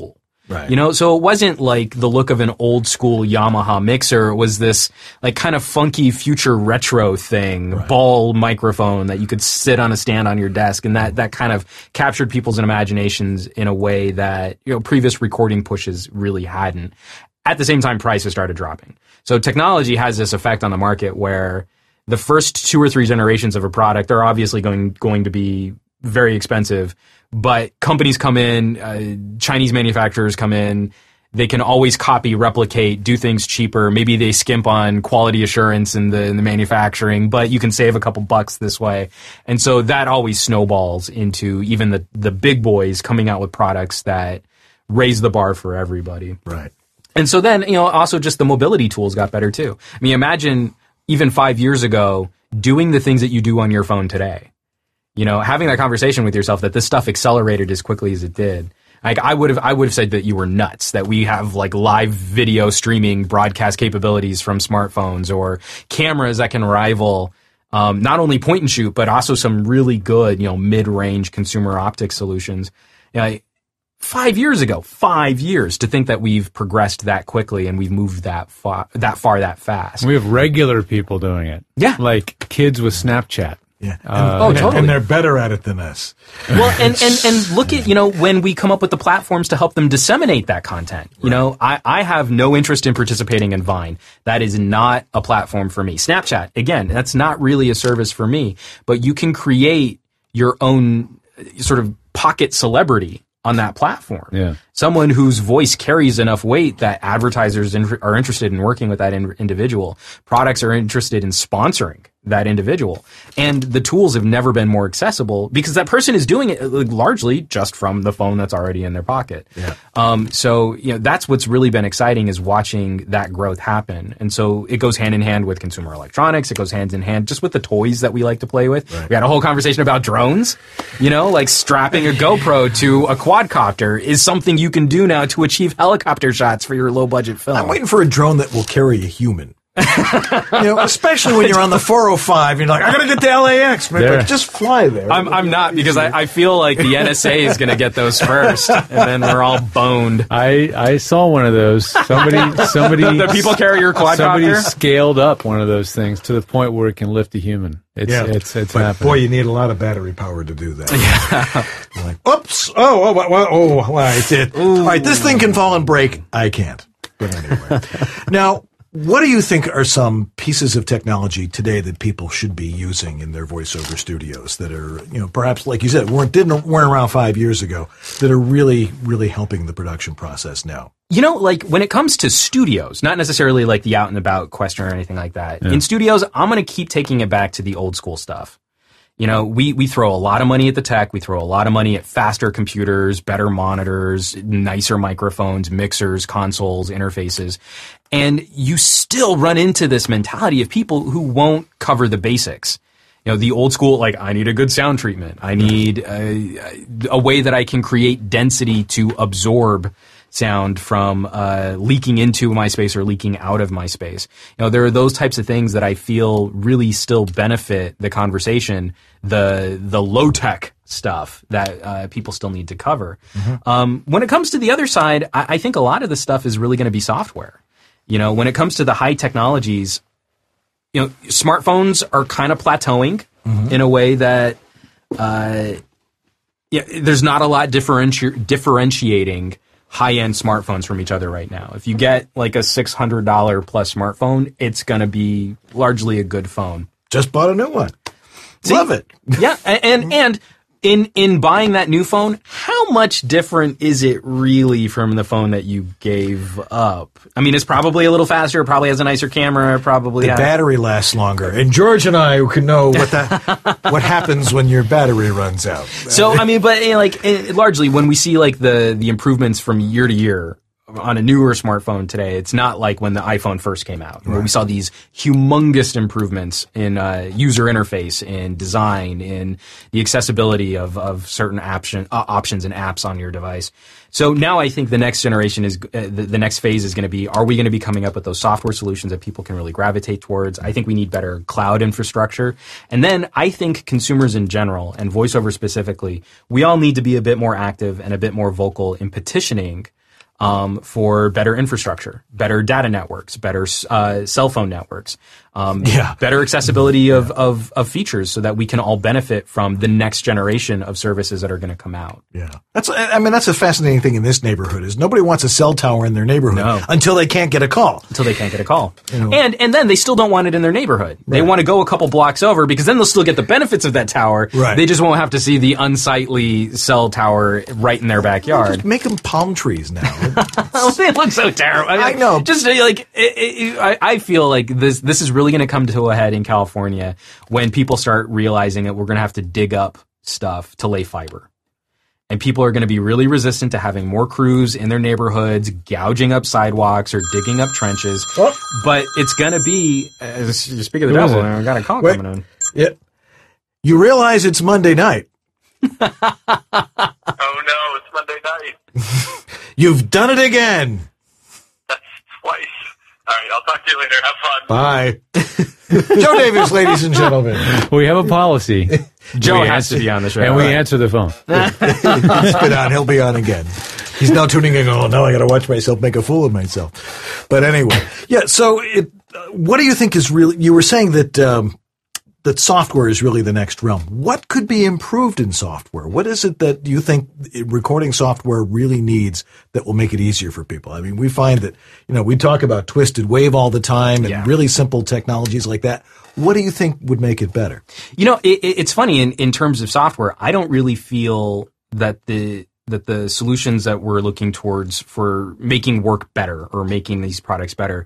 A: Right.
D: You know, so it wasn't like the look of an old school Yamaha mixer. It was this like kind of funky future retro thing, ball microphone that you could sit on a stand on your desk, and that kind of captured people's imaginations in a way that, you know, previous recording pushes really hadn't. At the same time, prices started dropping. So technology has this effect on the market where the first 2 or 3 generations of a product are obviously going to be very expensive, but companies come in, Chinese manufacturers come in, they can always copy, replicate, do things cheaper. Maybe they skimp on quality assurance in the manufacturing, but you can save a couple bucks this way. And so that always snowballs into even the big boys coming out with products that raise the bar for everybody.
A: Right.
D: And so then, you know, also just the mobility tools got better too. I mean, imagine even 5 years ago doing the things that you do on your phone today. You know, having that conversation with yourself that this stuff accelerated as quickly as it did. Like I would have said that you were nuts, that we have like live video streaming broadcast capabilities from smartphones or cameras that can rival not only point and shoot, but also some really good, you know, mid-range consumer optics solutions. You know, 5 years ago, 5 years to think that we've progressed that quickly and we've moved that far, that fast.
B: We have regular people doing it.
D: Yeah.
B: Like kids with Snapchat.
A: Yeah.
D: Totally.
A: And they're better at it than us.
D: Well, and look at, you know, when we come up with the platforms to help them disseminate that content. You know, I have no interest in participating in Vine. That is not a platform for me. Snapchat, again, that's not really a service for me. But you can create your own sort of pocket celebrity on that platform.
B: Yeah.
D: Someone whose voice carries enough weight that advertisers are interested in working with that individual. Products are interested in sponsoring that individual. And the tools have never been more accessible because that person is doing it largely just from the phone that's already in their pocket.
A: Yeah.
D: So, you know, that's what's really been exciting is watching that growth happen. And so it goes hand in hand with consumer electronics. It goes hand in hand just with the toys that we like to play with.
A: Right.
D: We had a whole conversation about drones, you know, like strapping a GoPro to a quadcopter is something you can do now to achieve helicopter shots for your low budget film.
A: I'm waiting for a drone that will carry a human. You know, especially when you're on the 405, you're like, I gotta get to LAX, man. Like, just fly there.
D: I'm not, because I feel like the NSA is going to get those first, and then we're all boned.
B: I saw one of those. Somebody
D: the people carrier quadcopter.
B: Somebody scaled up one of those things to the point where it can lift a human. It's
A: but
B: happening.
A: Boy, you need a lot of battery power to do that. Yeah. You're like, oops. All right, this thing can fall and break. I can't. But anyway. Now, what do you think are some pieces of technology today that people should be using in their voiceover studios that are, you know, perhaps, like you said, weren't around 5 years ago, that are really, really helping the production process now?
D: You know, like when it comes to studios, not necessarily like the out and about question or anything like that. Yeah. In studios, I'm going to keep taking it back to the old school stuff. You know, we throw a lot of money at the tech. We throw a lot of money at faster computers, better monitors, nicer microphones, mixers, consoles, interfaces. And you still run into this mentality of people who won't cover the basics. You know, the old school, like, I need a good sound treatment. I need a way that I can create density to absorb sound from leaking into my space or leaking out of my space. You know, there are those types of things that I feel really still benefit the conversation, the low tech stuff that people still need to cover. Mm-hmm. When it comes to the other side, I think a lot of the stuff is really going to be software. You know, when it comes to the high technologies, you know, smartphones are kind of plateauing in a way that there's not a lot differentiating high-end smartphones from each other right now. If you get like a $600 plus smartphone, it's going to be largely a good phone.
A: Just bought a new one. Love it.
D: Yeah, and in buying that new phone, how much different is it really from the phone that you gave up? I mean, it's probably a little faster. It probably has a nicer camera. It probably
A: the battery lasts longer. And George and I can know what happens when your battery runs out.
D: So I mean, but largely when we see like the improvements from year to year on a newer smartphone today, it's not like when the iPhone first came out, where we saw these humongous improvements in user interface, in design, in the accessibility of certain options and apps on your device. So now I think the next generation is the next phase is going to be, are we going to be coming up with those software solutions that people can really gravitate towards? I think we need better cloud infrastructure. And then I think consumers in general, and voiceover specifically, we all need to be a bit more active and a bit more vocal in petitioning for better infrastructure, better data networks, better cell phone networks, better accessibility of features so that we can all benefit from the next generation of services that are going to come out.
A: Yeah. That's a fascinating thing in this neighborhood is nobody wants a cell tower in their neighborhood until they can't get a call.
D: You know. And then they still don't want it in their neighborhood. Right. They want to go a couple blocks over because then they'll still get the benefits of that tower.
A: Right.
D: They just won't have to see the unsightly cell tower right in their backyard.
A: Just make them palm trees now.
D: They look so terrible.
A: I know.
D: Just like I feel like this is really going to come to a head in California when people start realizing that we're going to have to dig up stuff to lay fiber. And people are going to be really resistant to having more crews in their neighborhoods, gouging up sidewalks or digging up trenches. Oh. But it's going to be, speak of the devil, I got a call coming in.
A: Yeah. You realize it's Monday night.
J: Oh no, it's Monday night.
A: You've done it again.
J: That's twice. All right, I'll talk to you later. Have fun.
A: Bye. Joe Davis, ladies and gentlemen.
B: We have a policy.
D: Joe has to be on the show.
B: And we answer the phone.
A: He's been on. He'll be on again. He's now tuning in. Oh, now I got to watch myself make a fool of myself. But anyway, yeah. So, what do you think is really? You were saying that that software is really the next realm. What could be improved in software? What is it that you think recording software really needs that will make it easier for people? I mean, we find that we talk about twisted wave all the time and really simple technologies like that. What do you think would make it better?
D: It's funny in terms of software. I don't really feel that the solutions that we're looking towards for making work better or making these products better,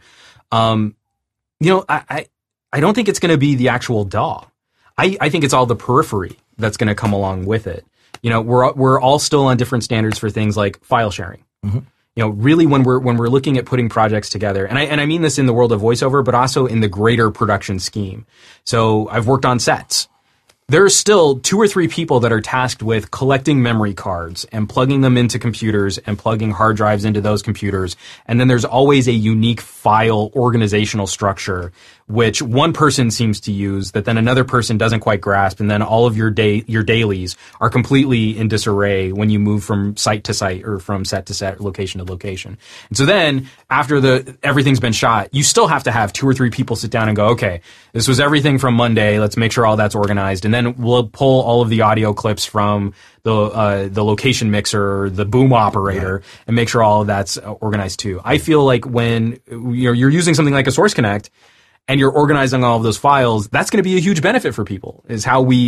D: I don't think it's going to be the actual DAW. I think it's all the periphery that's going to come along with it. We're all still on different standards for things like file sharing. Mm-hmm. Really when we're looking at putting projects together, and I mean this in the world of voiceover, but also in the greater production scheme. So I've worked on sets. There are still 2 or 3 people that are tasked with collecting memory cards and plugging them into computers and plugging hard drives into those computers. And then there's always a unique file organizational structure, which one person seems to use that then another person doesn't quite grasp. And then all of your dailies are completely in disarray when you move from site to site or from set to set, location to location. And so then after everything's been shot, you still have to have 2 or 3 people sit down and go, okay, this was everything from Monday. Let's make sure all that's organized. And then we'll pull all of the audio clips from the location mixer, the boom operator, and make sure all of that's organized too. I feel like when you're using something like a Source Connect and you're organizing all of those files, that's going to be a huge benefit for people. Is how we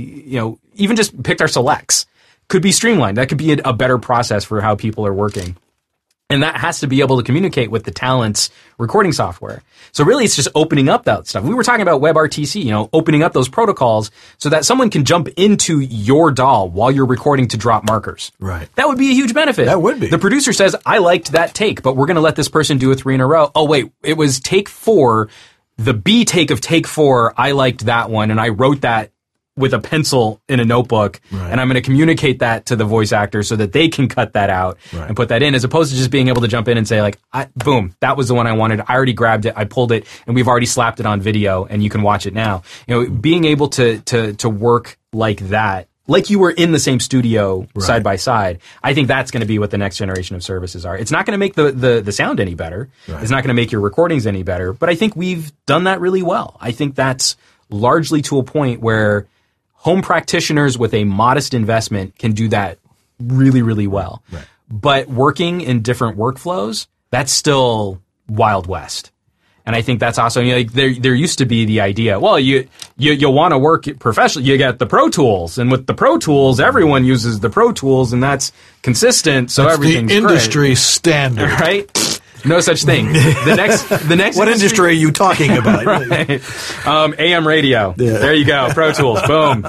D: even just picked our selects could be streamlined. That could be a better process for how people are working. And that has to be able to communicate with the talent's recording software. So really, it's just opening up that stuff. We were talking about WebRTC, opening up those protocols so that someone can jump into your DAW while you're recording to drop markers.
A: Right.
D: That would be a huge benefit.
A: That would be.
D: The producer says, I liked that take, but we're going to let this person do a 3 in a row. Oh, wait, it was take 4. The B take of take 4, I liked that one, and I wrote that with a pencil in a notebook, and I'm going to communicate that to the voice actor so that they can cut that out and put that in, as opposed to just being able to jump in and say, like, boom, that was the one I wanted. I already grabbed it, I pulled it, and we've already slapped it on video, and you can watch it now. Being able to work like that, like you were in the same studio side by side, I think that's going to be what the next generation of services are. It's not going to make the sound any better. Right. It's not going to make your recordings any better, but I think we've done that really well. I think that's largely to a point where home practitioners with a modest investment can do that really, really well. Right. But working in different workflows, that's still Wild West. And I think that's also, there used to be the idea, well, you want to work professionally, you get the Pro Tools. And with the Pro Tools, everyone uses the Pro Tools, and that's consistent, so that's everything's
A: the industry standard.
D: Right? No such thing. The next.
A: What industry are you talking about?
D: Right. AM radio. Yeah. There you go. Pro Tools. Boom.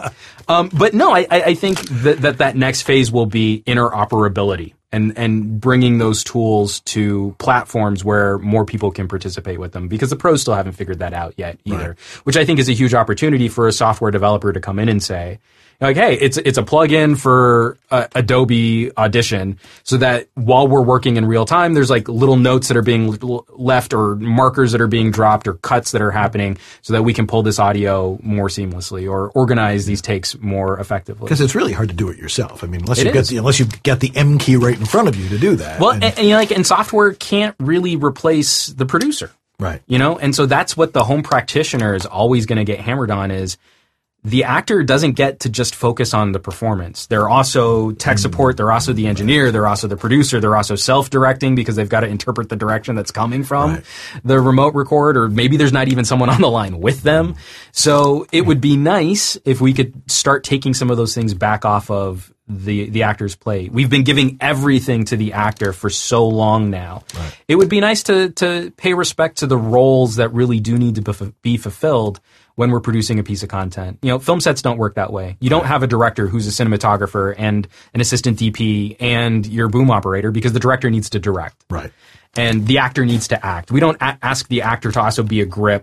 D: But no, I think that next phase will be interoperability and bringing those tools to platforms where more people can participate with them, because the pros still haven't figured that out yet either, which I think is a huge opportunity for a software developer to come in and say, Like, hey, it's a plugin for Adobe Audition, so that while we're working in real time, there's like little notes that are being left, or markers that are being dropped, or cuts that are happening, so that we can pull this audio more seamlessly or organize these takes more effectively.
A: Because it's really hard to do it yourself. I mean, unless you've got the M key right in front of you to do that.
D: Well, and software can't really replace the producer.
A: Right.
D: And so that's what the home practitioner is always going to get hammered on, is the actor doesn't get to just focus on the performance. They're also tech support. They're also the engineer. They're also the producer. They're also self-directing, because they've got to interpret the direction that's coming from the remote record, or maybe there's not even someone on the line with them. So it would be nice if we could start taking some of those things back off of the actor's plate. We've been giving everything to the actor for so long now. Right. It would be nice to pay respect to the roles that really do need to be fulfilled when we're producing a piece of content. Film sets don't work that way. You don't have a director who's a cinematographer and an assistant DP and your boom operator, because the director needs to direct.
A: Right.
D: And the actor needs to act. We don't ask the actor to also be a grip.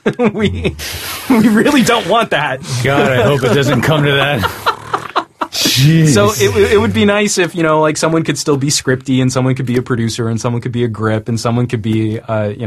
D: we really don't want that.
B: God, I hope it doesn't come to that. Jeez.
D: So it would be nice if, like someone could still be scripty, and someone could be a producer, and someone could be a grip, and someone could be,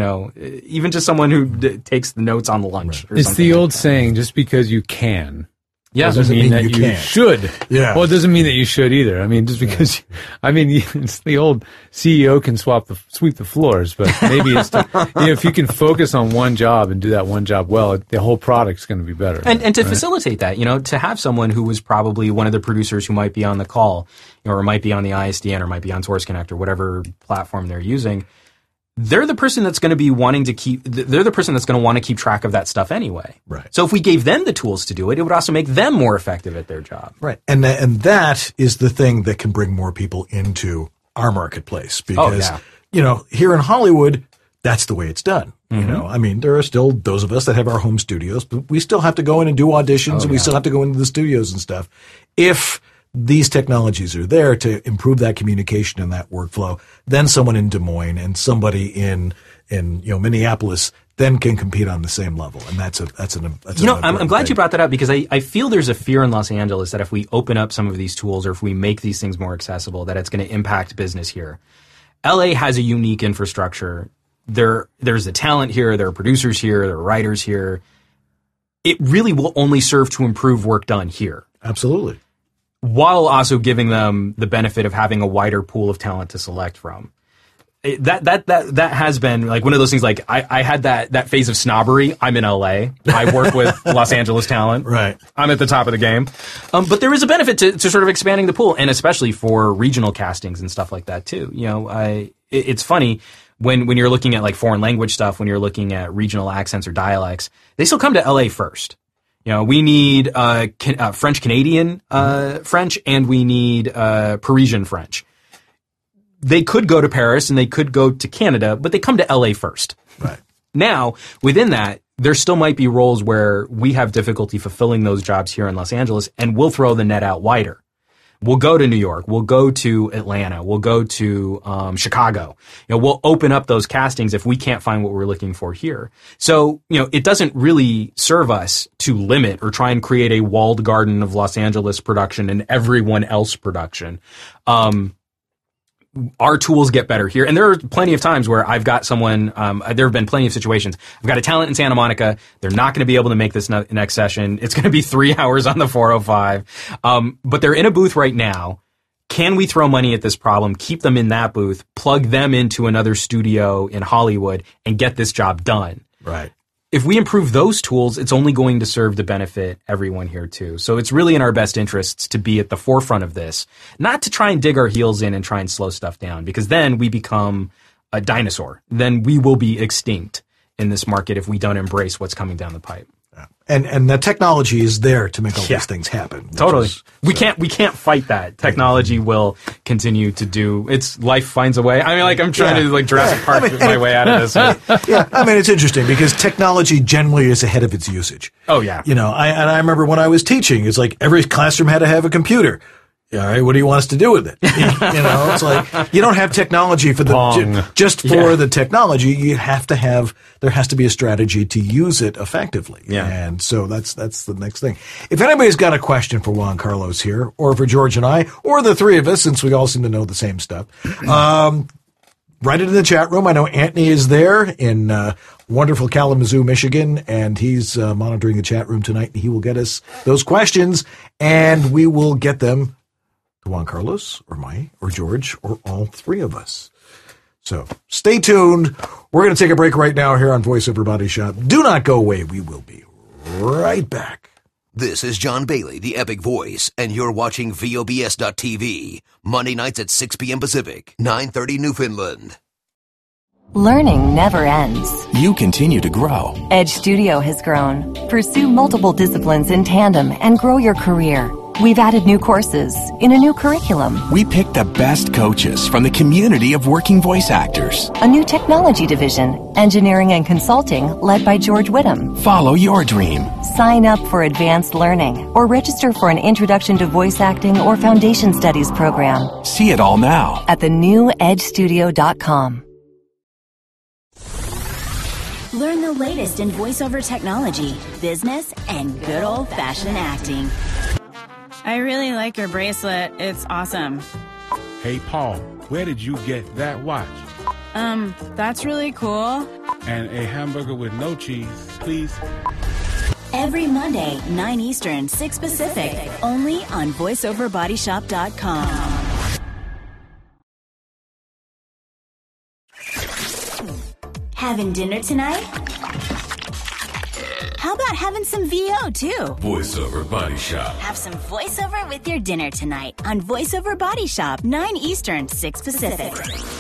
D: even just someone who takes the notes on the lunch.
B: Right. It's the old saying, just because you can.
D: Yeah,
B: doesn't mean that you should.
A: Yeah.
B: Well, it doesn't mean that you should either. I mean, just because, it's the old CEO can sweep the floors, but maybe it's, if you can focus on one job and do that one job well, the whole product's going to be better.
D: And to facilitate that, to have someone who was probably one of the producers who might be on the call, or might be on the ISDN, or might be on Source Connect, or whatever platform they're using. They're the person that's going to be they're the person that's going to want to keep track of that stuff anyway.
A: Right.
D: So if we gave them the tools to do it, it would also make them more effective at their job.
A: Right. And that is the thing that can bring more people into our marketplace, because, here in Hollywood, that's the way it's done. Mm-hmm. There are still those of us that have our home studios, but we still have to go in and do auditions, and we still have to go into the studios and stuff. If these technologies are there to improve that communication and that workflow, then someone in Des Moines and somebody in Minneapolis then can compete on the same level. And
D: I'm glad you brought that up, because I feel there's a fear in Los Angeles that if we open up some of these tools, or if we make these things more accessible, that it's going to impact business here. LA has a unique infrastructure. There's the talent here, there are producers here, there are writers here. It really will only serve to improve work done here.
A: Absolutely.
D: While also giving them the benefit of having a wider pool of talent to select from. That has been like one of those things. Like I had that phase of snobbery. I'm in LA. I work with Los Angeles talent.
A: Right.
D: I'm at the top of the game. But there is a benefit to sort of expanding the pool, and especially for regional castings and stuff like that too. It's funny when you're looking at like foreign language stuff, when you're looking at regional accents or dialects, they still come to LA first. We need French Canadian French, and we need Parisian French. They could go to Paris and they could go to Canada, but they come to LA first.
A: Right.
D: Now, within that, there still might be roles where we have difficulty fulfilling those jobs here in Los Angeles, and we'll throw the net out wider. We'll go to New York. We'll go to Atlanta. We'll go to Chicago. We'll open up those castings if we can't find what we're looking for here. So, it doesn't really serve us to limit or try and create a walled garden of Los Angeles production and everyone else production. Our tools get better here. And there are plenty of times where I've got someone, there have been plenty of situations. I've got a talent in Santa Monica. They're not going to be able to make this next session. It's going to be 3 hours on the 405. But they're in a booth right now. Can we throw money at this problem, keep them in that booth, plug them into another studio in Hollywood, and get this job done?
A: Right.
D: If we improve those tools, it's only going to serve to benefit everyone here too. So it's really in our best interests to be at the forefront of this, not to try and dig our heels in and try and slow stuff down, because then we become a dinosaur. Then we will be extinct in this market if we don't embrace what's coming down the pipe.
A: Yeah. And the technology is there to make all these things happen.
D: Totally. We can't fight that. Technology will continue to do its life finds a way. I'm trying to Jurassic Park my way out of this.
A: It's interesting because technology generally is ahead of its usage.
D: Oh yeah.
A: I remember when I was teaching, it's like every classroom had to have a computer. All right, what do you want us to do with it? It's like you don't have technology for just for the technology. There has to be a strategy to use it effectively.
D: Yeah.
A: And so that's the next thing. If anybody's got a question for Juan Carlos here, or for George and I, or the three of us, since we all seem to know the same stuff, write it in the chat room. I know Anthony is there in wonderful Kalamazoo, Michigan, and he's monitoring the chat room tonight. He will get us those questions, and we will get them to Juan Carlos or or George or all three of us. So stay tuned. We're going to take a break right now here on Voice Over Body Shop. Do not go away. We will be right back.
K: This is John Bailey, the Epic Voice, and you're watching VOBS.TV, Monday nights at 6 p.m. Pacific, 9:30 Newfoundland.
L: Learning never ends.
M: You continue to grow.
L: Edge Studio has grown. Pursue multiple disciplines in tandem and grow your career. We've added new courses in a new curriculum.
M: We picked the best coaches from the community of working voice actors.
L: A new technology division, engineering and consulting, led by George Whittam.
M: Follow your dream.
L: Sign up for advanced learning or register for an Introduction to Voice Acting or Foundation Studies program.
M: See it all now
L: at thenewedgestudio.com.
F: Learn the latest in voiceover technology, business, and good old-fashioned acting.
H: I really like your bracelet. It's awesome.
I: Hey, Paul, where did you get that watch?
H: That's really cool.
I: And a hamburger with no cheese, please.
F: Every Monday, 9 Eastern, 6 Pacific, only on voiceoverbodyshop.com. Having dinner tonight? How about having some VO, too?
N: VoiceOver Body Shop.
F: Have some voiceover with your dinner tonight on VoiceOver Body Shop, 9 Eastern, 6 Pacific.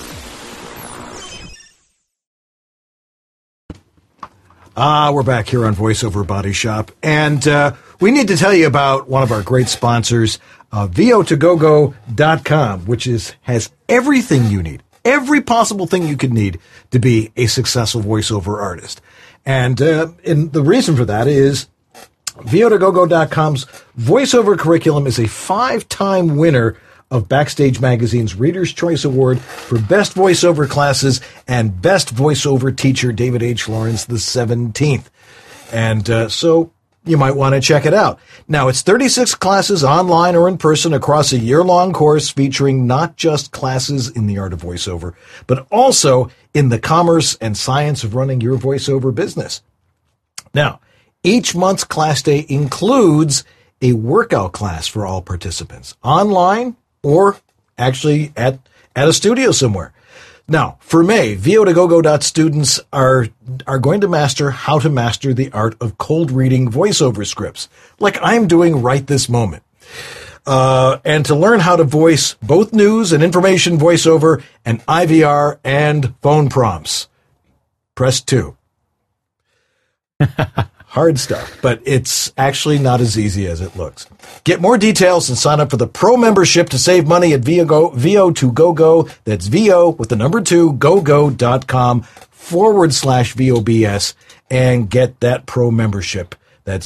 A: We're back here on VoiceOver Body Shop, and we need to tell you about one of our great sponsors, VO2GoGo.com, which has everything you need, every possible thing you could need to be a successful voiceover artist. And the reason for that is VO2GoGo.com's voiceover curriculum is a 5-time winner of Backstage Magazine's Reader's Choice Award for Best Voiceover Classes and Best Voiceover Teacher, David H. Lawrence the 17th. And so you might want to check it out. Now, it's 36 classes online or in person across a year-long course featuring not just classes in the art of voiceover, but also in the commerce and science of running your voiceover business. Now, each month's class day includes a workout class for all participants, online or actually at a studio somewhere. Now, for May, VO2GoGo students are going to master how to master the art of cold reading voiceover scripts, like I'm doing right this moment. And to learn how to voice both news and information voiceover and IVR and phone prompts. Press 2. Hard stuff, but it's actually not as easy as it looks. Get more details and sign up for the pro membership to save money at VO2GoGo. That's VO with the number 2, gogo.com/VOBS and get that pro membership. That's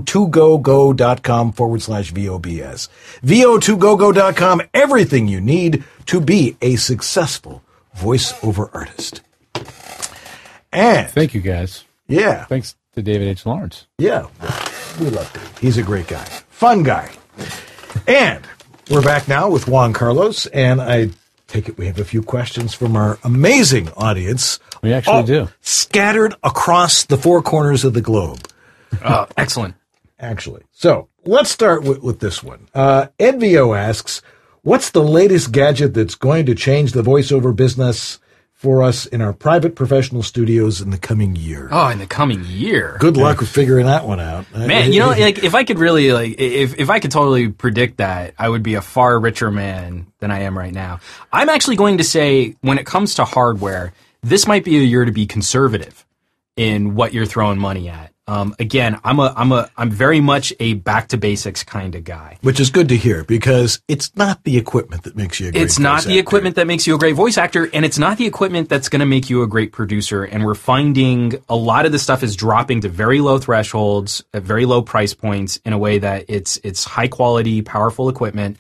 A: VO2GoGo.com/VOBS. VO2GoGo.com, everything you need to be a successful voiceover artist. And
B: thank you, guys.
A: Yeah.
B: Thanks to David H. Lawrence.
A: Yeah. We love Dave. He's a great guy. Fun guy. And we're back now with Juan Carlos, and I take it we have a few questions from our amazing audience.
B: We actually do.
A: Scattered across the 4 corners of the globe.
D: Excellent.
A: Actually. So let's start with this one. Ed VO asks, what's the latest gadget that's going to change the voiceover business for us in our private professional studios in the coming year?
D: Oh, in the coming year.
A: Good luck with figuring that one out.
D: Man, if I could really, if I could totally predict that, I would be a far richer man than I am right now. I'm actually going to say, when it comes to hardware, this might be a year to be conservative in what you're throwing money at. Again, I'm very much a back to basics kind of guy.
A: Which is good to hear, because it's not the equipment that makes you a great voice actor.
D: It's not the equipment that makes you a great voice actor, and it's not the equipment that's going to make you a great producer. And we're finding a lot of this stuff is dropping to very low thresholds at very low price points in a way that it's high quality, powerful equipment.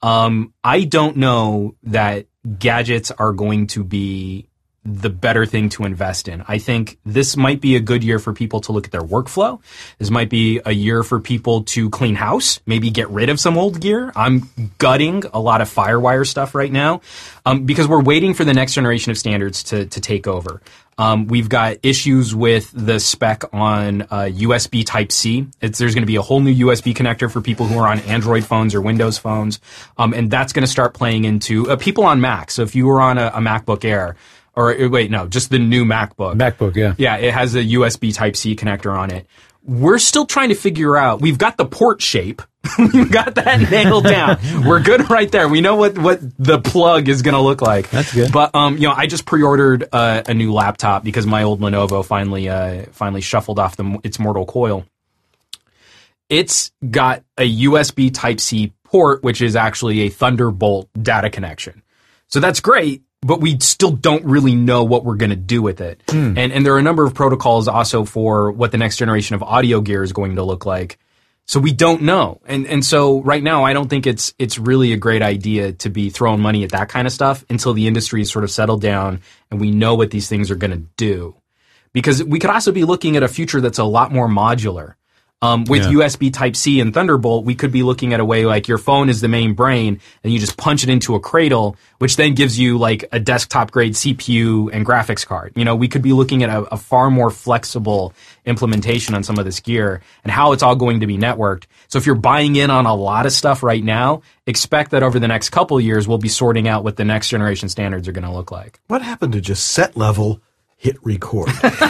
D: I don't know that gadgets are going to be the better thing to invest in. I think this might be a good year for people to look at their workflow. This might be a year for people to clean house, maybe get rid of some old gear. I'm gutting a lot of FireWire stuff right now because we're waiting for the next generation of standards to take over. We've got issues with the spec on USB Type-C. There's going to be a whole new USB connector for people who are on Android phones or Windows phones, and that's going to start playing into people on Mac. So if you were on a MacBook Air, or wait, no, just the new MacBook.
B: MacBook, yeah.
D: Yeah, it has a USB Type-C connector on it. We're still trying to figure out, we've got the port shape. We've got that nailed down. We're good right there. We know what the plug is going to look like.
B: That's good.
D: But, I just pre-ordered a new laptop because my old Lenovo finally shuffled off its mortal coil. It's got a USB Type-C port, which is actually a Thunderbolt data connection. So that's great. But we still don't really know what we're going to do with it. And there are a number of protocols also for what the next generation of audio gear is going to look like. So we don't know. And so right now, I don't think it's really a great idea to be throwing money at that kind of stuff until the industry is sort of settled down and we know what these things are going to do. Because we could also be looking at a future that's a lot more modular. With USB Type-C and Thunderbolt, we could be looking at a way like your phone is the main brain and you just punch it into a cradle, which then gives you like a desktop grade CPU and graphics card. We could be looking at a far more flexible implementation on some of this gear and how it's all going to be networked. So if you're buying in on a lot of stuff right now, expect that over the next couple of years, we'll be sorting out what the next generation standards are going to look like.
A: What happened to just set level, hit record?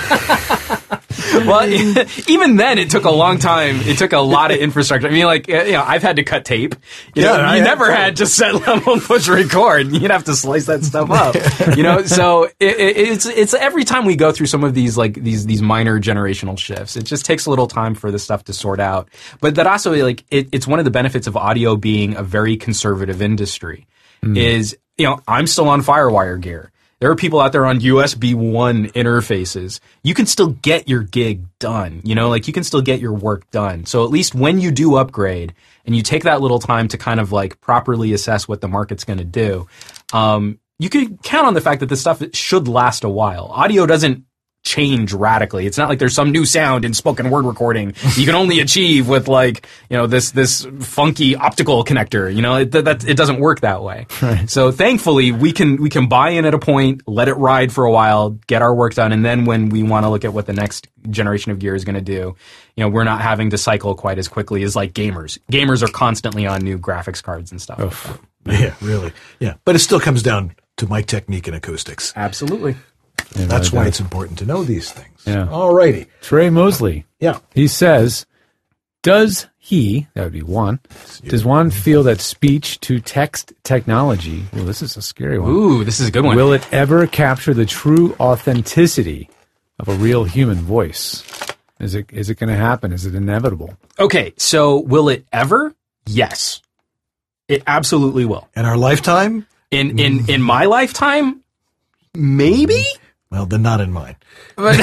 D: Well, even then, it took a long time. It took a lot of infrastructure. I mean, I've had to cut tape. You never had just set level push record. You'd have to slice that stuff up. So it's every time we go through some of these these minor generational shifts, it just takes a little time for the stuff to sort out. But that also it's one of the benefits of audio being a very conservative industry. Is I'm still on FireWire gear. There are people out there on USB 1 interfaces. You can still get your gig done, you can still get your work done. So at least when you do upgrade and you take that little time to kind of properly assess what the market's going to do, you can count on the fact that this stuff should last a while. Audio doesn't change radically. It's not like there's some new sound in spoken word recording you can only achieve with this funky optical connector. It doesn't work that way.
B: Right.
D: So thankfully we can buy in at a point, let it ride for a while, get our work done, and then when we want to look at what the next generation of gear is going to do, we're not having to cycle quite as quickly as gamers. Gamers are constantly on new graphics cards and stuff.
A: Like that. Yeah, really. Yeah. But it still comes down to mic technique and acoustics.
D: Absolutely.
A: Yeah, that's why it's important to know these things.
B: Yeah.
A: All righty.
B: Trey Mosley.
A: Yeah.
B: He says, does Juan feel that speech to text technology, well, this is a scary one.
D: Ooh, this is a good one.
B: Will it ever capture the true authenticity of a real human voice? Is it going to happen? Is it inevitable?
D: Okay, so will it ever? Yes. It absolutely will.
A: In our lifetime?
D: In my lifetime? Maybe?
A: Well, then not in mine.
D: You're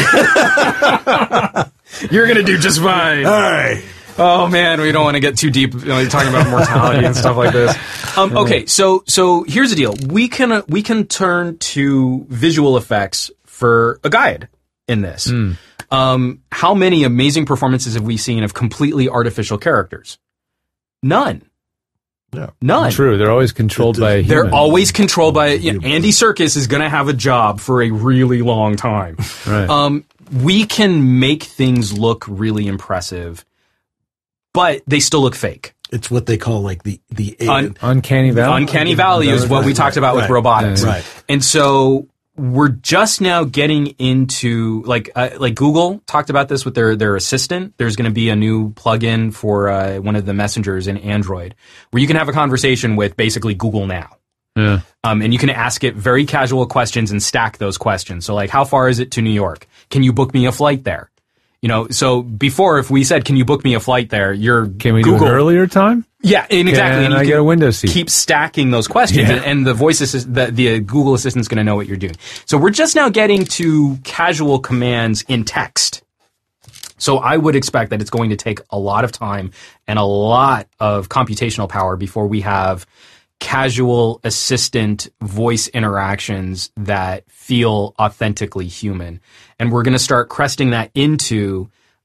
D: going to do just fine.
A: All right.
D: Oh, man, we don't want to get too deep talking about mortality and stuff like this. Okay, so here's the deal. We can turn to visual effects for a guide in this. How many amazing performances have we seen of completely artificial characters? None.
A: Yeah.
D: None.
B: True. They're always controlled by a human.
D: They're always controlled by Andy Serkis is going to have a job for a really long time.
B: Right.
D: We can make things look really impressive, but they still look fake.
A: It's what they call the
B: uncanny valley.
D: Uncanny valley is what we talked about with robotics.
A: Right.
D: And so we're just now getting into like Google talked about this with their assistant. There's going to be a new plugin for one of the messengers in Android where you can have a conversation with basically Google Now.
B: Yeah.
D: And you can ask it very casual questions and stack those questions. So how far is it to New York? Can you book me a flight there? So before, if we said, can you book me a flight there?
B: Can we do an earlier time?
D: Yeah, exactly.
B: And I get a window seat.
D: Keep stacking those questions, and the voice assistant, the Google Assistant's going to know what you're doing. So we're just now getting to casual commands in text. So I would expect that it's going to take a lot of time and a lot of computational power before we have casual assistant voice interactions that feel authentically human. And we're going to start cresting that into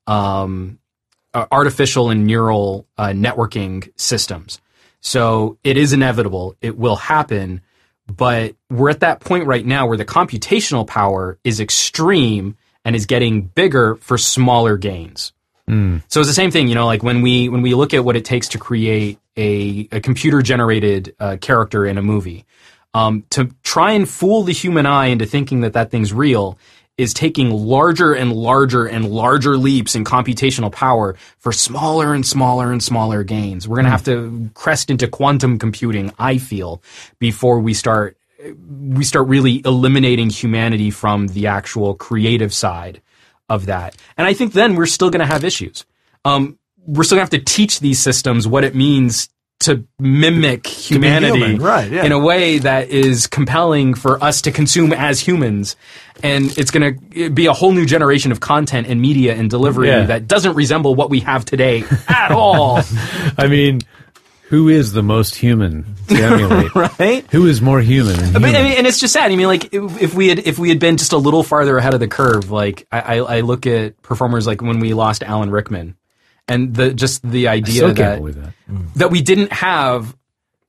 D: artificial and neural networking systems. So it is inevitable. It will happen. But we're at that point right now where the computational power is extreme and is getting bigger for smaller gains. So it's the same thing, like when we look at what it takes to create a computer-generated character in a movie, to try and fool the human eye into thinking that thing's real is taking larger and larger and larger leaps in computational power for smaller and smaller and smaller gains. We're going to have to crest into quantum computing, I feel, before we start really eliminating humanity from the actual creative side of that. And I think then we're still going to have issues. We're still going to have to teach these systems what it means to mimic humanity in a way that is compelling for us to consume as humans. And it's going to be a whole new generation of content and media and delivery that doesn't resemble what we have today at all.
B: I mean, who is the most human to emulate?
D: Right?
B: Who is more human than human?
D: And it's just sad. I mean, like if we had been just a little farther ahead of the curve, like I look at performers like when we lost Alan Rickman, and the idea that we didn't have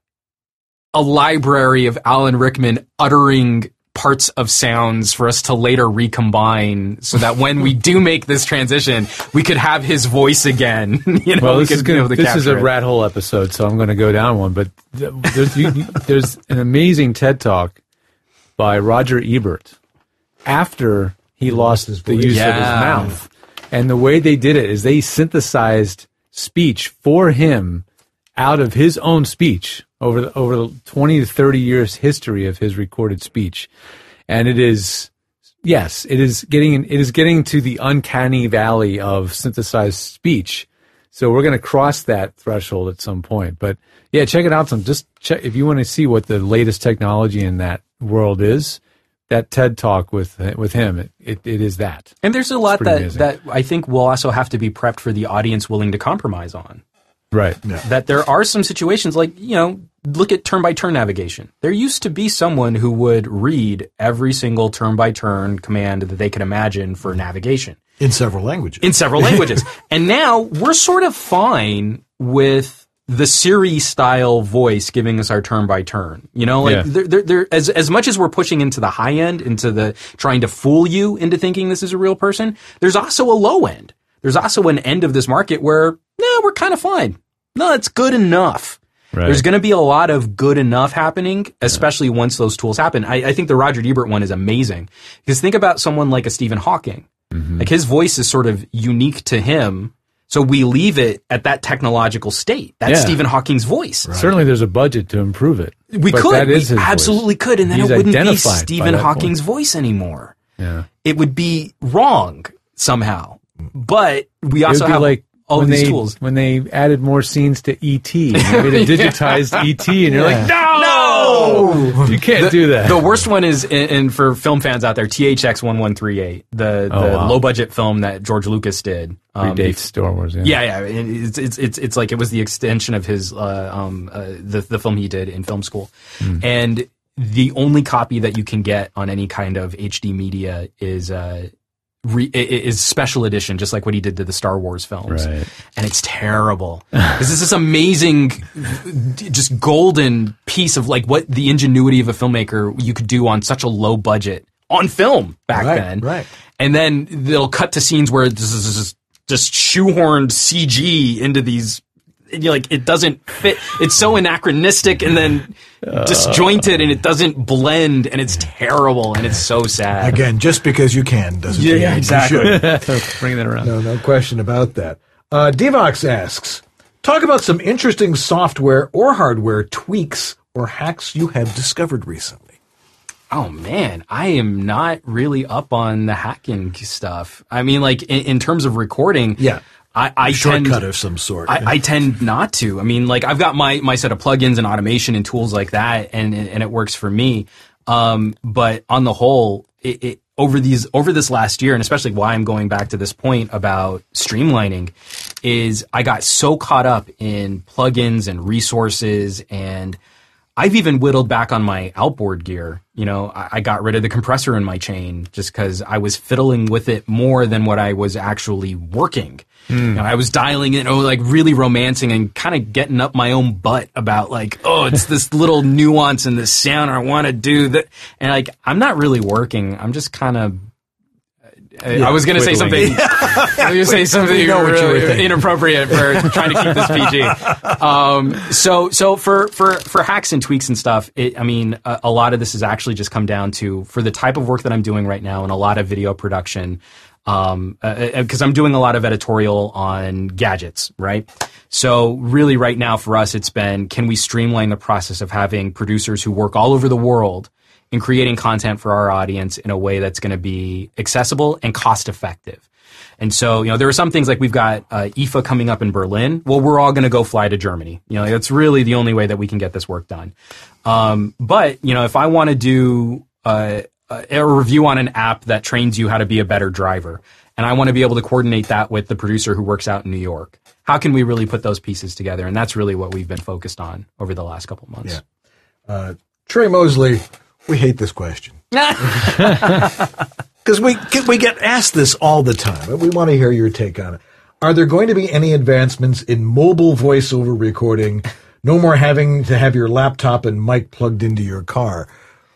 D: a library of Alan Rickman uttering parts of sounds for us to later recombine, so that when we do make this transition, we could have his voice again.
B: Well, this is a rat hole episode, so I'm going to go down one. But there's an amazing TED Talk by Roger Ebert after he lost the use of his mouth. And the way they did it is they synthesized speech for him out of his own speech over the 20 to 30 years history of his recorded speech. And it is getting to the uncanny valley of synthesized speech. So we're going to cross that threshold at some point. But yeah, check it out. Just check if you want to see what the latest technology in that world is. That TED Talk with him, it is that.
D: And there's a lot that I think we'll also have to be prepped for the audience willing to compromise on.
B: Right.
D: Yeah. That there are some situations like, look at turn-by-turn navigation. There used to be someone who would read every single turn-by-turn command that they could imagine for navigation.
A: In several languages. And now we're sort of fine with the Siri-style voice giving us our turn-by-turn. As much as we're pushing into the high end, into the trying to fool you into thinking this is a real person, there's also a low end. There's also an end of this market where, no, we're kind of fine. No, it's good enough. Right. There's going to be a lot of good enough happening, especially once those tools happen. I think the Roger Ebert one is amazing. Because think about someone like a Stephen Hawking. Mm-hmm. Like his voice is sort of unique to him. So we leave it at that technological state. That's Stephen Hawking's voice.
B: Right. Certainly there's a budget to improve it.
D: We absolutely could. And then it wouldn't be Stephen Hawking's voice anymore.
B: Yeah.
D: It would be wrong somehow. But we also have all of these tools.
B: When they added more scenes to E.T. and made a digitized E.T. and you're like, no! You can't do that.
D: The worst one is, and for film fans out there, THX 1138, the low-budget film that George Lucas did.
B: Predates Star Wars,
D: Yeah. It's like it was the extension of his the film he did in film school. And the only copy that you can get on any kind of HD media is special edition, just like what he did to the Star Wars films.
B: Right.
D: And it's terrible. This is this amazing, just golden piece of like what the ingenuity of a filmmaker you could do on such a low budget on film back then.
A: Right.
D: And then they'll cut to scenes where this is just shoehorned CG into these. And you're like, it doesn't fit. It's so anachronistic and then disjointed, and it doesn't blend, and it's terrible, and it's so sad.
A: Again, just because you can doesn't mean
D: exactly.
A: you should.
B: Bring that around.
A: No question about that. Devox asks, talk about some interesting software or hardware tweaks or hacks you have discovered recently.
D: Oh, man, I am not really up on the hacking stuff. I mean, like, in terms of recording...
A: Yeah.
D: I
A: shortcut of some sort.
D: I tend not to. I mean, like I've got my set of plugins and automation and tools like that, and it works for me. But on the whole, it over this last year, and especially why I'm going back to this point about streamlining, is I got so caught up in plugins and resources, and I've even whittled back on my outboard gear. You know, I got rid of the compressor in my chain just because I was fiddling with it more than what I was actually working. You know, I was dialing in, like really romancing and kind of getting up my own butt about like, oh, it's this little nuance in this sound. I want to do that. And like, I'm not really working. I'm just kind of, I was going to say something. I was going to say something really inappropriate for trying to keep this PG. So for hacks and tweaks and stuff, a lot of this has actually just come down to, for the type of work that I'm doing right now and a lot of video production, because I'm doing a lot of editorial on gadgets, right? So really right now for us, it's been, can we streamline the process of having producers who work all over the world in creating content for our audience in a way that's going to be accessible and cost effective. And so, you know, there are some things like we've got IFA coming up in Berlin. Well, we're all going to go fly to Germany. You know, it's really the only way that we can get this work done. But, you know, if I want to do a review on an app that trains you how to be a better driver, and I want to be able to coordinate that with the producer who works out in New York, how can we really put those pieces together? And that's really what we've been focused on over the last couple of months.
A: Yeah. Trey Mosley, we hate this question. Because we get asked this all the time, and we want to hear your take on it. Are there going to be any advancements in mobile voiceover recording? No more having to have your laptop and mic plugged into your car.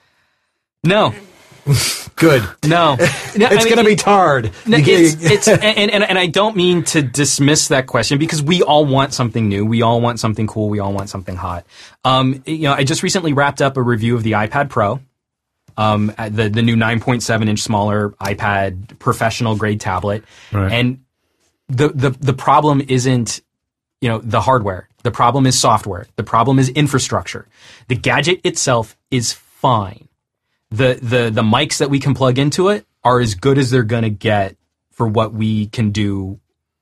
D: No.
A: Good.
D: No.
A: It's going to be tarred.
D: And I don't mean to dismiss that question because we all want something new. We all want something cool. We all want something hot. You know, I just recently wrapped up a review of the iPad Pro, the new 9.7 inch smaller iPad professional grade tablet.
B: Right.
D: And the problem isn't, you know, the hardware. The problem is software. The problem is infrastructure. The gadget itself is fine. The mics that we can plug into it are as good as they're going to get for what we can do,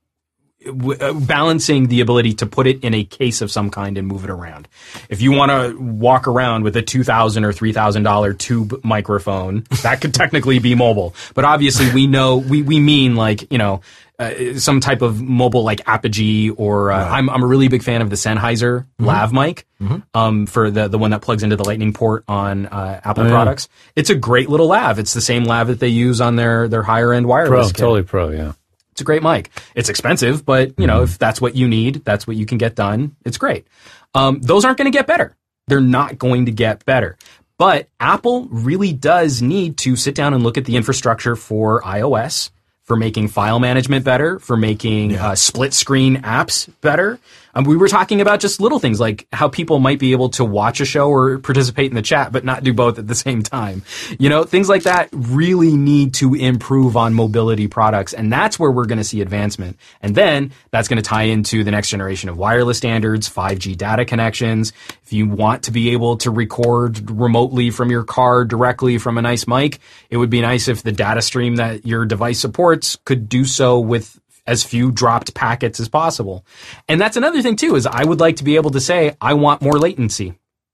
D: balancing the ability to put it in a case of some kind and move it around. If you want to walk around with a $2,000 or $3,000 tube microphone, that could technically be mobile. But obviously we know, we mean like, you know, some type of mobile like Apogee or right. I'm a really big fan of the Sennheiser lav mic for the one that plugs into the Lightning port on Apple products. It's a great little lav. It's the same lav that they use on their higher end wireless kit.
B: Totally pro, yeah.
D: It's a great mic. It's expensive, but you know, if that's what you need, that's what you can get done. It's great. Those aren't going to get better. They're not going to get better. But Apple really does need to sit down and look at the infrastructure for iOS, for making file management better, for making split screen apps better. We were talking about just little things like how people might be able to watch a show or participate in the chat, but not do both at the same time. You know, things like that really need to improve on mobility products. And that's where we're going to see advancement. And then that's going to tie into the next generation of wireless standards, 5G data connections. If you want to be able to record remotely from your car directly from a nice mic, it would be nice if the data stream that your device supports could do so with as few dropped packets as possible. And that's another thing too, is I would like to be able to say, I want more latency.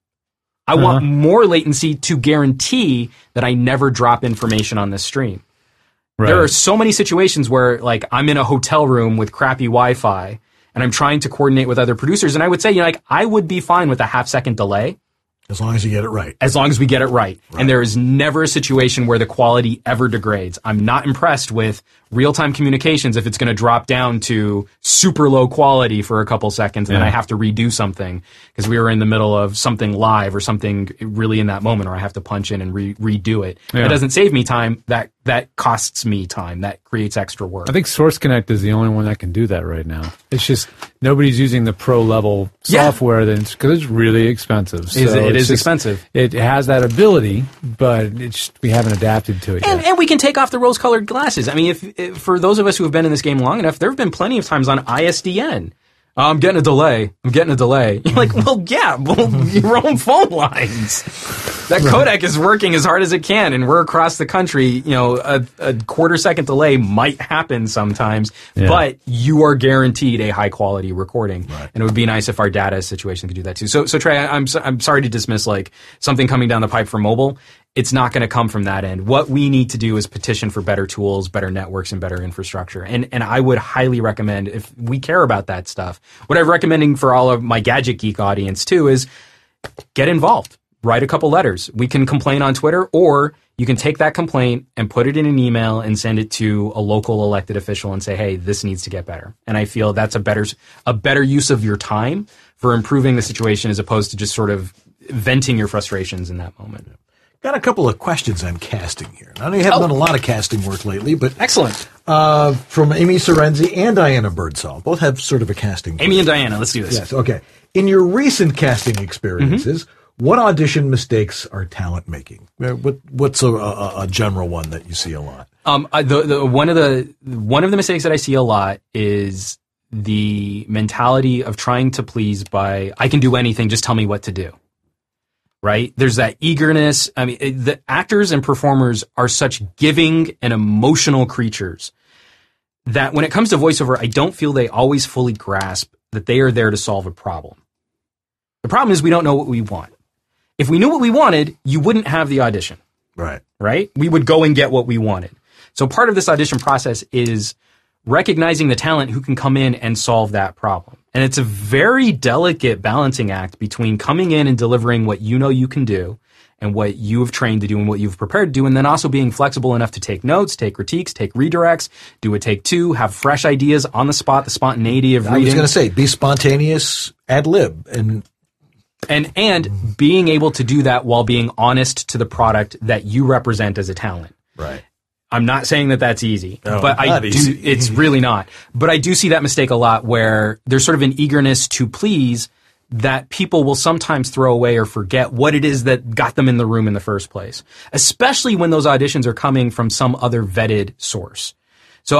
D: I want more latency to guarantee that I never drop information on this stream. Right. There are so many situations where like I'm in a hotel room with crappy Wi-Fi and I'm trying to coordinate with other producers. And I would say, you know, like I would be fine with a half-second delay.
A: As long as you get it right.
D: As long as we get it right. And there is never a situation where the quality ever degrades. I'm not impressed with real-time communications if it's going to drop down to super low quality for a couple seconds and then I have to redo something because we were in the middle of something live or something really in that moment, or I have to punch in and redo it. It doesn't save me time. That costs me time. That creates extra work.
B: I think Source Connect is the only one that can do that right now. It's just nobody's using the pro level software because it's really expensive. So
D: it is expensive.
B: It has that ability, but we haven't adapted to it yet.
D: And we can take off the rose-colored glasses. I mean, if for those of us who have been in this game long enough, there have been plenty of times on ISDN. I'm getting a delay. You're like, well, your own phone lines. That codec is working as hard as it can, and we're across the country. You know, a quarter-second delay might happen sometimes, but you are guaranteed a high-quality recording. Right. And it would be nice if our data situation could do that too. So Trey, I'm sorry to dismiss like something coming down the pipe for mobile. It's not going to come from that end. What we need to do is petition for better tools, better networks, and better infrastructure. And I would highly recommend, if we care about that stuff, what I'm recommending for all of my Gadget Geek audience too is get involved. Write a couple letters. We can complain on Twitter, or you can take that complaint and put it in an email and send it to a local elected official and say, hey, this needs to get better. And I feel that's a better use of your time for improving the situation as opposed to just sort of venting your frustrations in that moment.
A: Got a couple of questions on casting here. I know you haven't done a lot of casting work lately, but
D: excellent.
A: From Amy Sorenzi and Diana Birdsall. Both have sort of a casting.
D: Amy and Diana, let's do this.
A: Yes, okay. In your recent casting experiences, what audition mistakes are talent making? What's a general one that you see a lot?
D: One of the mistakes that I see a lot is the mentality of trying to please by, I can do anything, just tell me what to do. Right? There's that eagerness. I mean, the actors and performers are such giving and emotional creatures that when it comes to voiceover, I don't feel they always fully grasp that they are there to solve a problem. The problem is we don't know what we want. If we knew what we wanted, you wouldn't have the audition.
A: Right.
D: Right? We would go and get what we wanted. So part of this audition process is recognizing the talent who can come in and solve that problem. And it's a very delicate balancing act between coming in and delivering what you know you can do and what you have trained to do and what you've prepared to do, and then also being flexible enough to take notes, take critiques, take redirects, do a take two, have fresh ideas on the spot, the spontaneity of reading.
A: I was going to say, be spontaneous, ad lib,
D: and being able to do that while being honest to the product that you represent as a talent.
A: Right.
D: I'm not saying that that's easy, but
A: easy.
D: It's really not. But I do see that mistake a lot where there's sort of an eagerness to please that people will sometimes throw away or forget what it is that got them in the room in the first place, especially when those auditions are coming from some other vetted source. So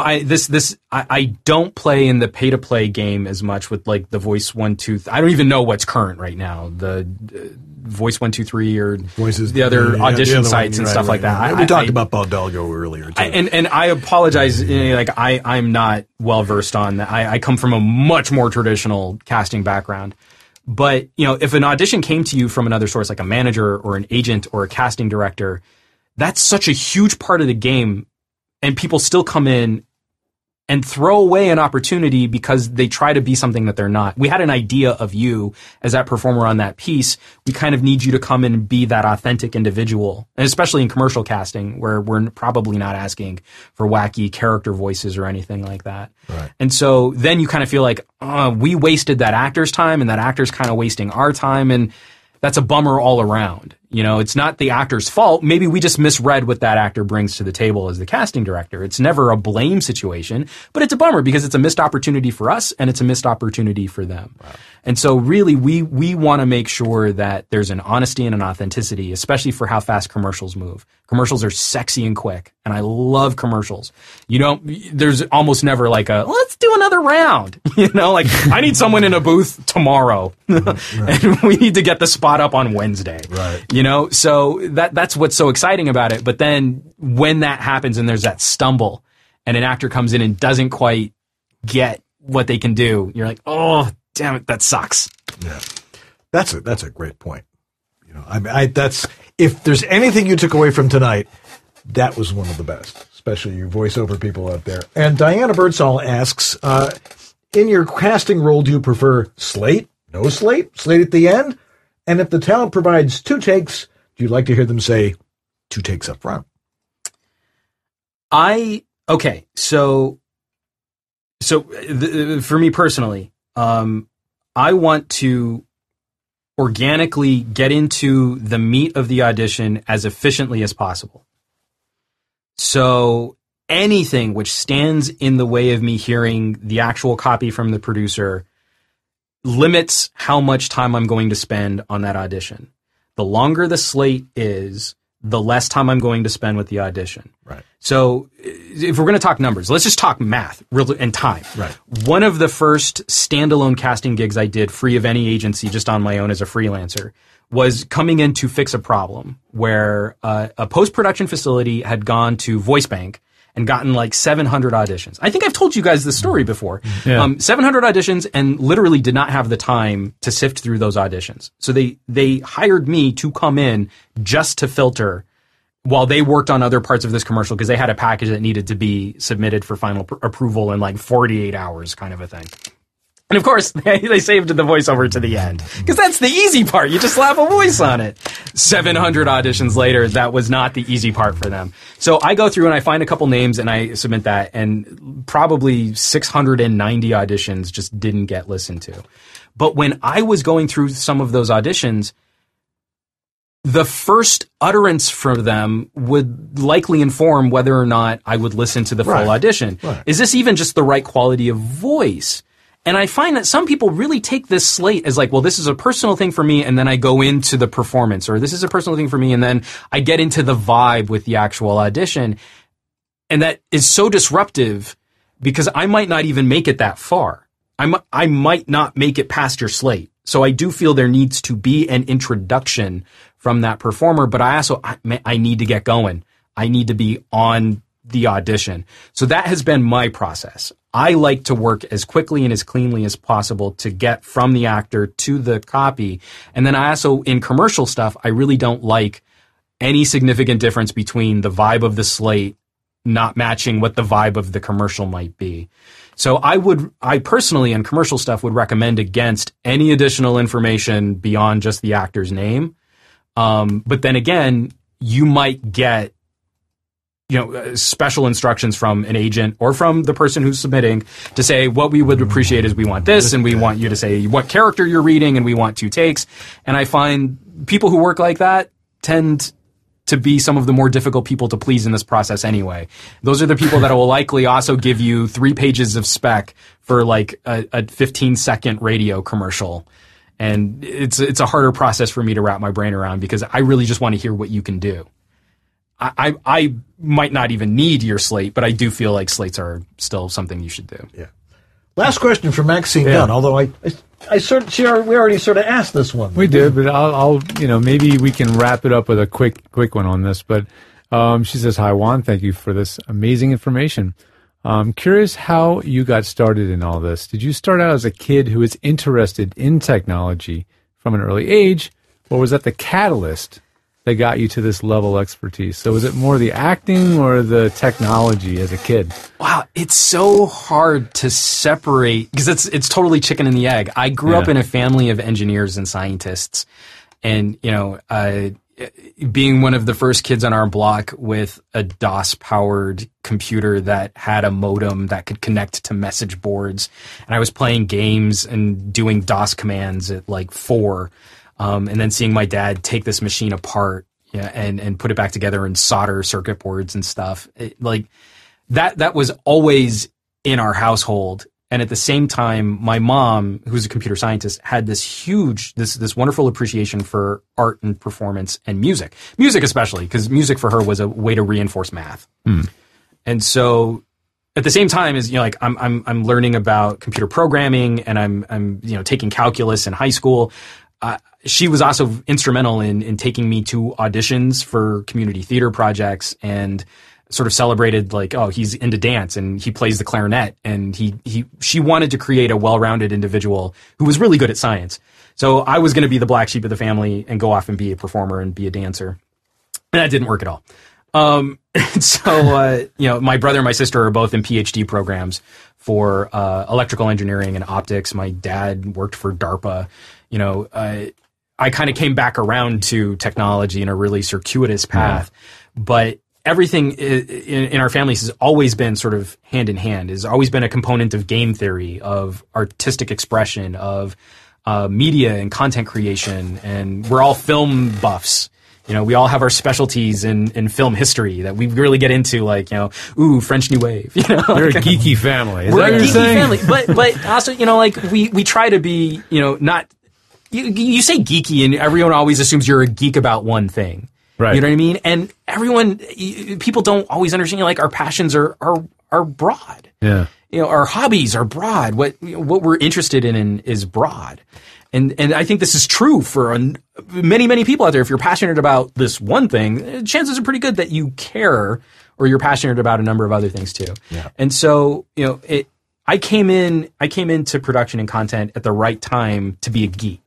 D: I don't play in the pay to play game as much with like the Voice 1, 2. I don't even know what's current right now. The Voice 1, 2, 3 or
A: Voices,
D: the other audition sites and stuff like that.
A: We talked about Baldalgo earlier too.
D: And I apologize. I'm not well versed on that. I come from a much more traditional casting background. But, if an audition came to you from another source, like a manager or an agent or a casting director, that's such a huge part of the game. And people still come in and throw away an opportunity because they try to be something that they're not. We had an idea of you as that performer on that piece. We kind of need you to come in and be that authentic individual, and especially in commercial casting where we're probably not asking for wacky character voices or anything like that.
A: Right.
D: And so then you kind of feel like, we wasted that actor's time and that actor's kind of wasting our time. And that's a bummer all around. It's not the actor's fault. Maybe we just misread what that actor brings to the table as the casting director. It's never a blame situation, but it's a bummer because it's a missed opportunity for us and it's a missed opportunity for them. Wow. And so really we want to make sure that there's an honesty and an authenticity, especially for how fast commercials move. Commercials are sexy and quick, and I love commercials. There's almost never like let's do another round. I need someone in a booth tomorrow and we need to get the spot up on Wednesday.
A: Right.
D: So that's what's so exciting about it. But then when that happens and there's that stumble and an actor comes in and doesn't quite get what they can do, you're like, oh, damn it, that sucks.
A: Yeah. That's a great point. If there's anything you took away from tonight, that was one of the best, especially you voiceover people out there. And Diana Birdsall asks, in your casting role, do you prefer slate, no slate, slate at the end? And if the talent provides 2 takes, do you like to hear them say 2 takes up front?
D: So for me personally, I want to organically get into the meat of the audition as efficiently as possible. So anything which stands in the way of me hearing the actual copy from the producer limits how much time I'm going to spend on that audition. The longer the slate is, the less time I'm going to spend with the audition.
A: Right.
D: So if we're going to talk numbers, let's just talk math and time.
A: Right.
D: One of the first standalone casting gigs I did free of any agency, just on my own as a freelancer, was coming in to fix a problem where a post-production facility had gone to VoiceBank and gotten like 700 auditions. I think I've told you guys this story before.
B: Yeah.
D: 700 auditions and literally did not have the time to sift through those auditions. So they hired me to come in just to filter while they worked on other parts of this commercial because they had a package that needed to be submitted for final approval in like 48 hours kind of a thing. And of course, they saved the voiceover to the end. Because that's the easy part. You just slap a voice on it. 700 auditions later, that was not the easy part for them. So I go through and I find a couple names and I submit that. And probably 690 auditions just didn't get listened to. But when I was going through some of those auditions, the first utterance from them would likely inform whether or not I would listen to the full audition. Right. Is this even just the right quality of voice? And I find that some people really take this slate as like, well, this is a personal thing for me, and then I go into the performance, or this is a personal thing for me, and then I get into the vibe with the actual audition. And that is so disruptive because I might not even make it that far. I might not make it past your slate. So I do feel there needs to be an introduction from that performer, but I need to get going. I need to be on the audition. So that has been my process. I like to work as quickly and as cleanly as possible to get from the actor to the copy. And then I also, in commercial stuff, I really don't like any significant difference between the vibe of the slate not matching what the vibe of the commercial might be. So I personally, in commercial stuff, would recommend against any additional information beyond just the actor's name. But then again, you might get special instructions from an agent or from the person who's submitting to say, what we would appreciate is we want this, and we want you to say what character you're reading, and we want 2 takes. And I find people who work like that tend to be some of the more difficult people to please in this process anyway. Those are the people that will likely also give you 3 pages of spec for like a 15-second radio commercial. And it's a harder process for me to wrap my brain around because I really just want to hear what you can do. I might not even need your slate, but I do feel like slates are still something you should do.
A: Yeah. Last question from Maxine Gunn, although we already sort of asked this one.
B: We did, but I'll maybe we can wrap it up with a quick one on this. But she says, "Hi Juan, thank you for this amazing information. I'm curious how you got started in all this. Did you start out as a kid who was interested in technology from an early age, or was that the catalyst that got you to this level of expertise? So was it more the acting or the technology as a kid?"
D: Wow, it's so hard to separate because it's totally chicken and the egg. I grew up in a family of engineers and scientists, and being one of the first kids on our block with a DOS-powered computer that had a modem that could connect to message boards, and I was playing games and doing DOS commands at like 4. And then seeing my dad take this machine apart and put it back together and solder circuit boards and stuff. That was always in our household. And at the same time, my mom, who's a computer scientist, had this wonderful appreciation for art and performance and music. Music especially, because music for her was a way to reinforce math. And so at the same time as I'm learning about computer programming and I'm taking calculus in high school. She was also instrumental in taking me to auditions for community theater projects and sort of celebrated he's into dance and he plays the clarinet, and she wanted to create a well-rounded individual who was really good at science. So I was going to be the black sheep of the family and go off and be a performer and be a dancer. And that didn't work at all. My brother and my sister are both in PhD programs for electrical engineering and optics. My dad worked for DARPA. I kind of came back around to technology in a really circuitous path, but everything in our families has always been sort of hand in hand, has always been a component of game theory, of artistic expression, of media and content creation, and we're all film buffs. We all have our specialties in film history that we really get into, French New Wave.
B: You're a geeky family.
D: We're a geeky family, but also, we try to be, not. You say geeky, and everyone always assumes you're a geek about one thing.
B: Right.
D: You know what I mean? And people don't always understand, our passions are broad.
B: Yeah.
D: Our hobbies are broad. What we're interested in is broad. And I think this is true for many, many people out there. If you're passionate about this one thing, chances are pretty good that you care or you're passionate about a number of other things too.
A: Yeah.
D: And so, I came into production and content at the right time to be a geek.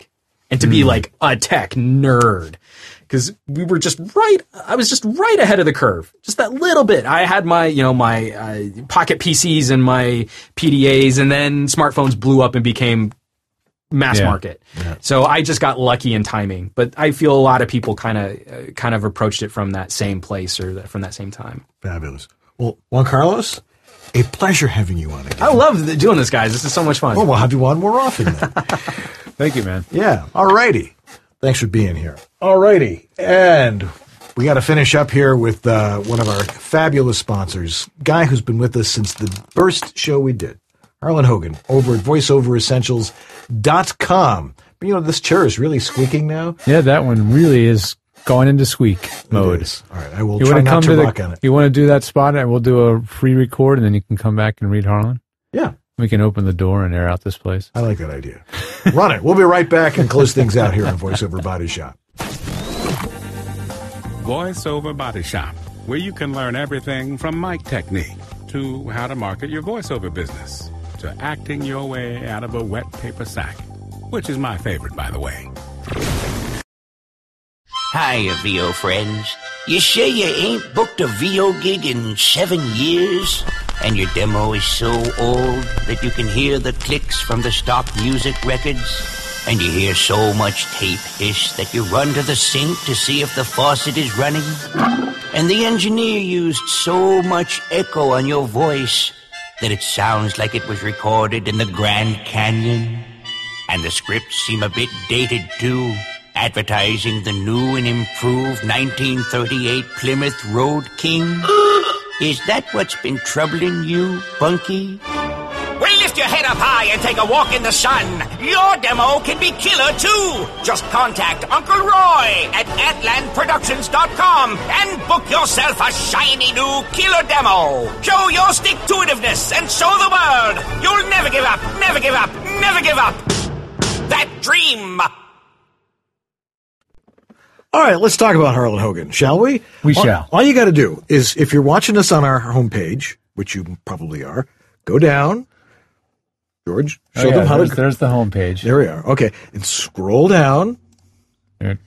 D: and to be like a tech nerd. Because we were I was just right ahead of the curve. Just that little bit. I had my, my pocket PCs and my PDAs, and then smartphones blew up and became mass market. Yeah. So I just got lucky in timing. But I feel a lot of people kind of approached it from that same place or from that same time.
A: Fabulous. Well, Juan Carlos, a pleasure having you on again.
D: I love doing this, guys. This is so much fun.
A: Well, we'll have you on more often then.
B: Thank you, man.
A: Yeah. All righty. Thanks for being here. All righty. And we got to finish up here with one of our fabulous sponsors, guy who's been with us since the first show we did, Harlan Hogan, over at voiceoveressentials.com. This chair is really squeaking now.
B: Yeah, that one really is going into squeak mode.
A: All right. I will try not to rock on it.
B: You want to do that spot, and we'll do a free record, and then you can come back and read Harlan?
A: Yeah.
B: We can open the door and air out this place.
A: I like that idea. Run it. We'll be right back and close things out here on VoiceOver Body Shop.
I: VoiceOver Body Shop, where you can learn everything from mic technique to how to market your voiceover business to acting your way out of a wet paper sack, which is my favorite, by the way.
O: Hiya, VO friends. You sure you ain't booked a VO gig in 7 years? And your demo is so old that you can hear the clicks from the stock music records? And you hear so much tape hiss that you run to the sink to see if the faucet is running? And the engineer used so much echo on your voice that it sounds like it was recorded in the Grand Canyon? And the scripts seem a bit dated, too, advertising the new and improved 1938 Plymouth Road King? Is that what's been troubling you, Bunky?
P: Well, lift your head up high and take a walk in the sun. Your demo can be killer, too. Just contact Uncle Roy at AtlandProductions.com and book yourself a shiny new killer demo. Show your stick-to-itiveness and show the world you'll never give up, never give up, never give up. That dream.
A: All right, let's talk about Harlan Hogan, shall we?
B: We shall.
A: All you got to do is, if you're watching us on our homepage, which you probably are, go down. George, show them how to.
B: There's the homepage.
A: There we are. Okay, and scroll down. And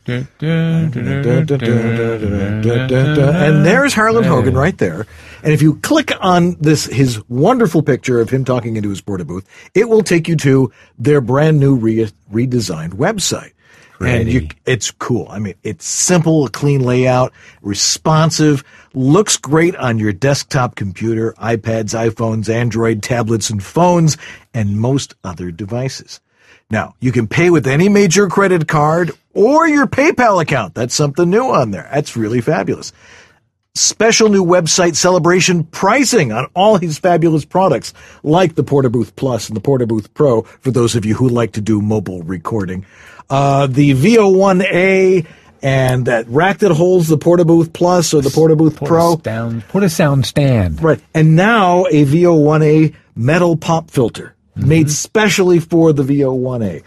A: there's Harlan Hogan right there. And if you click on his wonderful picture of him talking into his porta booth, it will take you to their brand new redesigned website. And it's cool. I mean, it's simple, a clean layout, responsive, looks great on your desktop computer, iPads, iPhones, Android tablets and phones, and most other devices. Now, you can pay with any major credit card or your PayPal account. That's something new on there. That's really fabulous. Special new website celebration pricing on all his fabulous products, like the Porta Booth Plus and the Porta Booth Pro, for those of you who like to do mobile recording. The VO1A and that rack that holds the Porta Booth Plus or the Porta Booth Pro.
B: Porta Sound Stand.
A: Right. And now a VO1A metal pop filter made specially for the VO1A.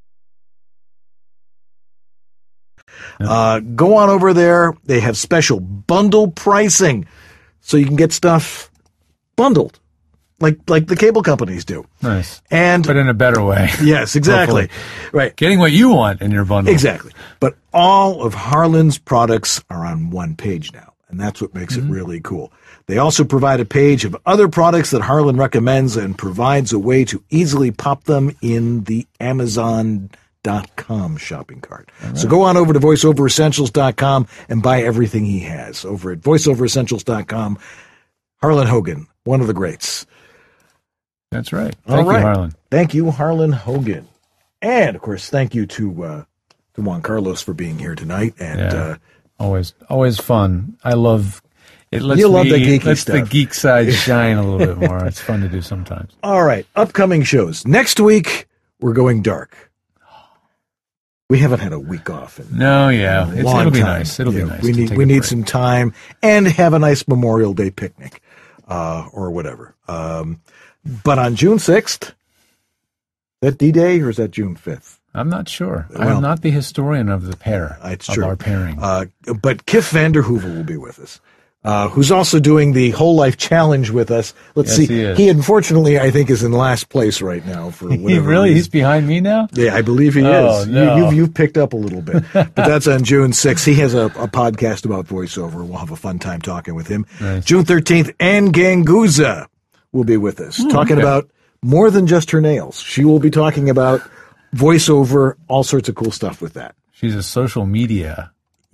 A: Go on over there. They have special bundle pricing, so you can get stuff bundled, like the cable companies do.
B: Nice,
A: but
B: in a better way.
A: Yes, exactly. Right,
B: getting what you want in your bundle.
A: Exactly. But all of Harlan's products are on one page now, and that's what makes it really cool. They also provide a page of other products that Harlan recommends and provides a way to easily pop them in the Amazon.com shopping cart. Right. So go on over to voiceoveressentials.com and buy everything he has. Over at voiceoveressentials.com, Harlan Hogan, one of the greats.
B: That's right. Thank you, Harlan.
A: Thank you, Harlan Hogan. And, of course, thank you to Juan Carlos for being here tonight. And
B: always fun. I love it. Lets
A: the geeky stuff.
B: The geek side shine a little bit more. It's fun to do sometimes.
A: All right. Upcoming shows. Next week, we're going dark. We haven't had a week off.
B: It'll be nice. It'll be nice.
A: We need some time and have a nice Memorial Day picnic, or whatever. But on June 6th, is that D-Day or is that June 5th?
B: I'm not sure. I'm not the historian of the pair.
A: It's
B: of
A: true.
B: Our pairing.
A: But Kif Vanderhoovel will be with us. who's also doing the Whole Life Challenge with us. Let's see. He unfortunately, I think, is in last place right now for whatever reason.
B: He's behind me now?
A: Yeah, I believe he is. No. You've picked up a little bit. But that's on June 6th. He has a podcast about voiceover. We'll have a fun time talking with him. Nice. June 13th, Ann Ganguza will be with us, talking about more than just her nails. She will be talking about voiceover, all sorts of cool stuff with that.
B: She's a social media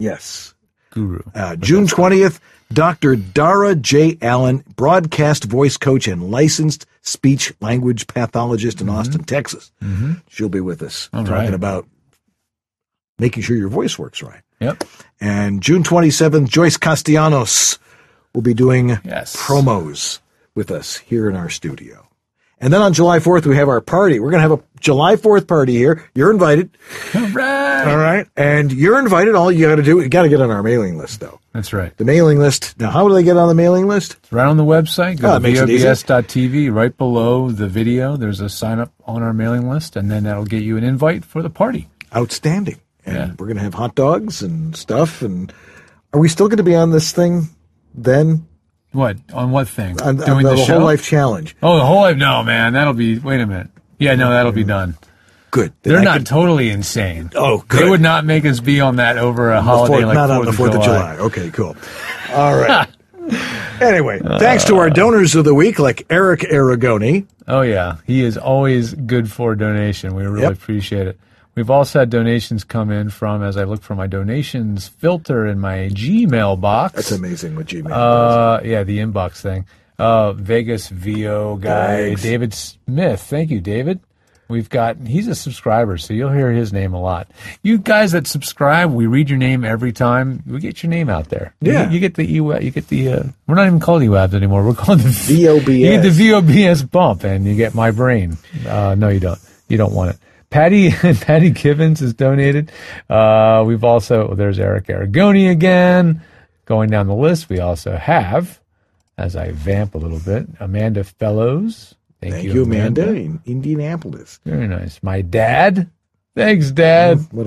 B: guru.
A: June 20th, Dr. Dara J. Allen, broadcast voice coach and licensed speech language pathologist in Austin, Texas. She'll be with us talking about making sure your voice works right.
B: Yep.
A: And June 27th, Joyce Castellanos will be doing promos with us here in our studio. And then on July 4th, we have our party. We're going to have a July 4th party here. You're invited.
B: All
A: right. And you're invited. All you got to do, you got to get on our mailing list, though.
B: That's right.
A: The mailing list. Now, how do they get on the mailing list?
B: It's right on the website. Go to VOBS.tv. Right below the video, there's a sign up on our mailing list, and then that'll get you an invite for the party.
A: Outstanding. And we're going to have hot dogs and stuff. And are we still going to be on this thing then?
B: What? On what thing?
A: On
B: Doing
A: the
B: show?
A: Whole Life Challenge.
B: Oh, the Whole Life? No, man. That'll be... Wait a minute. Yeah, no, that'll be done.
A: Good.
B: They're not totally insane.
A: Oh, good.
B: They would not make us be on that over a holiday like 4th of July.
A: Not on the 4th of July. Okay, cool. All right. Anyway, thanks to our donors of the week, like Eric Aragoni.
B: Oh, yeah. He is always good for a donation. We really appreciate it. We've also had donations come in from, as I look for my donations filter in my Gmail box.
A: That's amazing what Gmail does.
B: Yeah, the inbox thing. Vegas VO guy,
A: Thanks.
B: David Smith. Thank you, David. He's a subscriber, so you'll hear his name a lot. You guys that subscribe, we read your name every time. We get your name out there.
A: Yeah.
B: You get the we're not even called EWABs anymore. We're called the
A: VOBS.
B: You get the VOBS bump, and you get my brain. No, you don't. You don't want it. Patty Kivens has donated. We've also, there's Eric Aragoni again. Going down the list, we also have, as I vamp a little bit, Amanda Fellows. Thank you,
A: Amanda, in Indianapolis.
B: Very nice. My dad. Thanks, Dad.
A: What a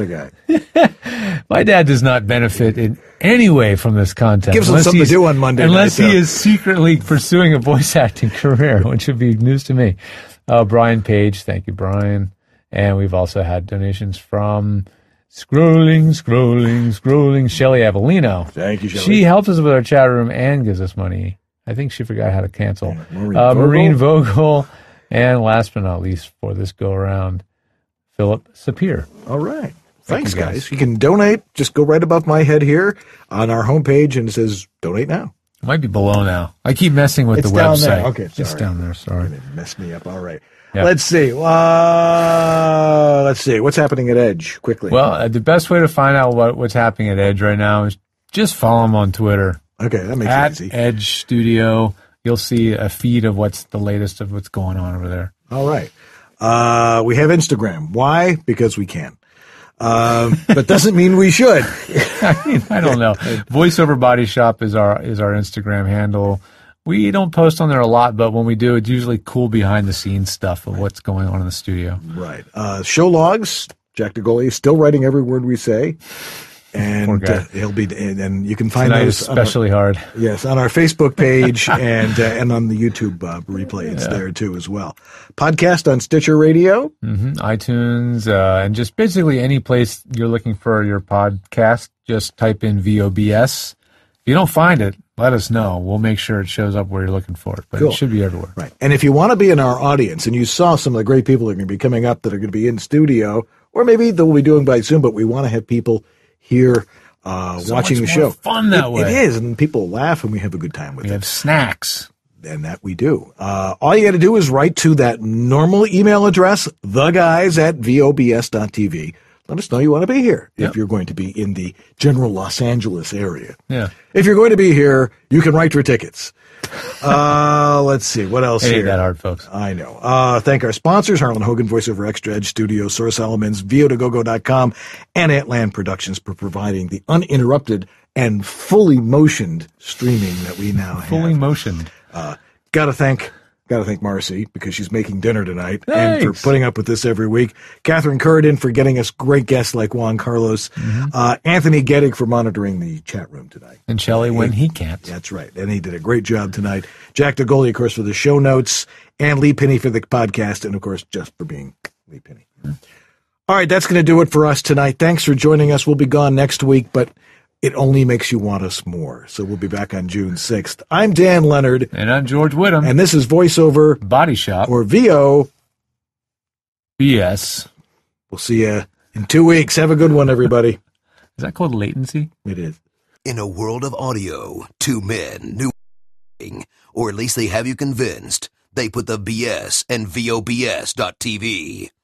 A: guy.
B: My dad does not benefit in any way from this content.
A: Gives him something to do on Monday
B: unless
A: night,
B: he is secretly pursuing a voice acting career, which would be news to me. Brian Page. Thank you, Brian. And we've also had donations from scrolling, Shelly Avellino.
A: Thank you, Shelly.
B: She helps us with our chat room and gives us money. I think she forgot how to cancel. Maureen Vogel. And last but not least for this go-around, Philip Sapir.
A: All right. Thanks, guys. You can donate. Just go right above my head here on our homepage, and it says, donate now.
B: It might be below now. I keep messing with the
A: down
B: website.
A: There. Okay, sorry.
B: It's down there, sorry.
A: It messed me up. All right.
B: Yep.
A: Let's see. What's happening at Edge? Quickly.
B: Well, the best way to find out what's happening at Edge right now is just follow them on Twitter.
A: Okay, that makes
B: it
A: easy.
B: At Edge Studio, you'll see a feed of what's the latest of what's going on over there.
A: All right. We have Instagram. Why? Because we can. But doesn't mean we should.
B: I don't know. VoiceOver Body Shop is our Instagram handle. We don't post on there a lot, but when we do, it's usually cool behind-the-scenes stuff of what's going on in the studio.
A: Right. Show logs. Jack DeGolia is still writing every word we say. And he'll be, and you can find those
B: especially hard.
A: Yes, on our Facebook page and on the YouTube replay. It's there too as well. Podcast on Stitcher Radio,
B: iTunes, and just basically any place you're looking for your podcast. Just type in VOBS. If you don't find it, let us know. We'll make sure it shows up where you're looking for it. But It should be everywhere.
A: Right. And if you want to be in our audience, and you saw some of the great people that are going to be coming up that are going to be in studio, or maybe they'll be doing by Zoom, but we want to have people here watching the show.
B: Fun that way.
A: It is, and people laugh, and we have a good time with it.
B: We have snacks.
A: And that we do. All you got to do is write to that normal email address, theguys@vobs.tv. Let us know you want to be here if you're going to be in the general Los Angeles area.
B: Yeah.
A: If you're going to be here, you can write for tickets. Let's see. What else
B: here?
A: It
B: ain't that hard, folks.
A: I know. Thank our sponsors, Harlan Hogan, VoiceOver Extra, Edge Studio, Source Elements, VO2GoGo.com, and Antland Productions for providing the uninterrupted and fully motioned streaming that we now have.
B: Fully motioned.
A: Got to thank Got to thank Marcy because she's making dinner tonight.
B: Thanks.
A: And for putting up with this every week. Catherine Curran for getting us great guests like Juan Carlos. Anthony Gettig for monitoring the chat room tonight.
B: And Shelley when he can't.
A: That's right. And he did a great job tonight. Jack DeGoli, of course, for the show notes. And Lee Penny for the podcast. And, of course, just for being Lee Penny. All right, that's going to do it for us tonight. Thanks for joining us. We'll be gone next week, but it only makes you want us more. So we'll be back on June 6th. I'm Dan Leonard.
B: And I'm George Whittam.
A: And this is VoiceOver
B: Body Shop.
A: Or VO.
B: BS.
A: We'll see you in 2 weeks. Have a good one, everybody.
B: Is that called latency?
A: It is.
K: In a world of audio, two men knew, or at least they have you convinced, they put the BS in VOBS.TV.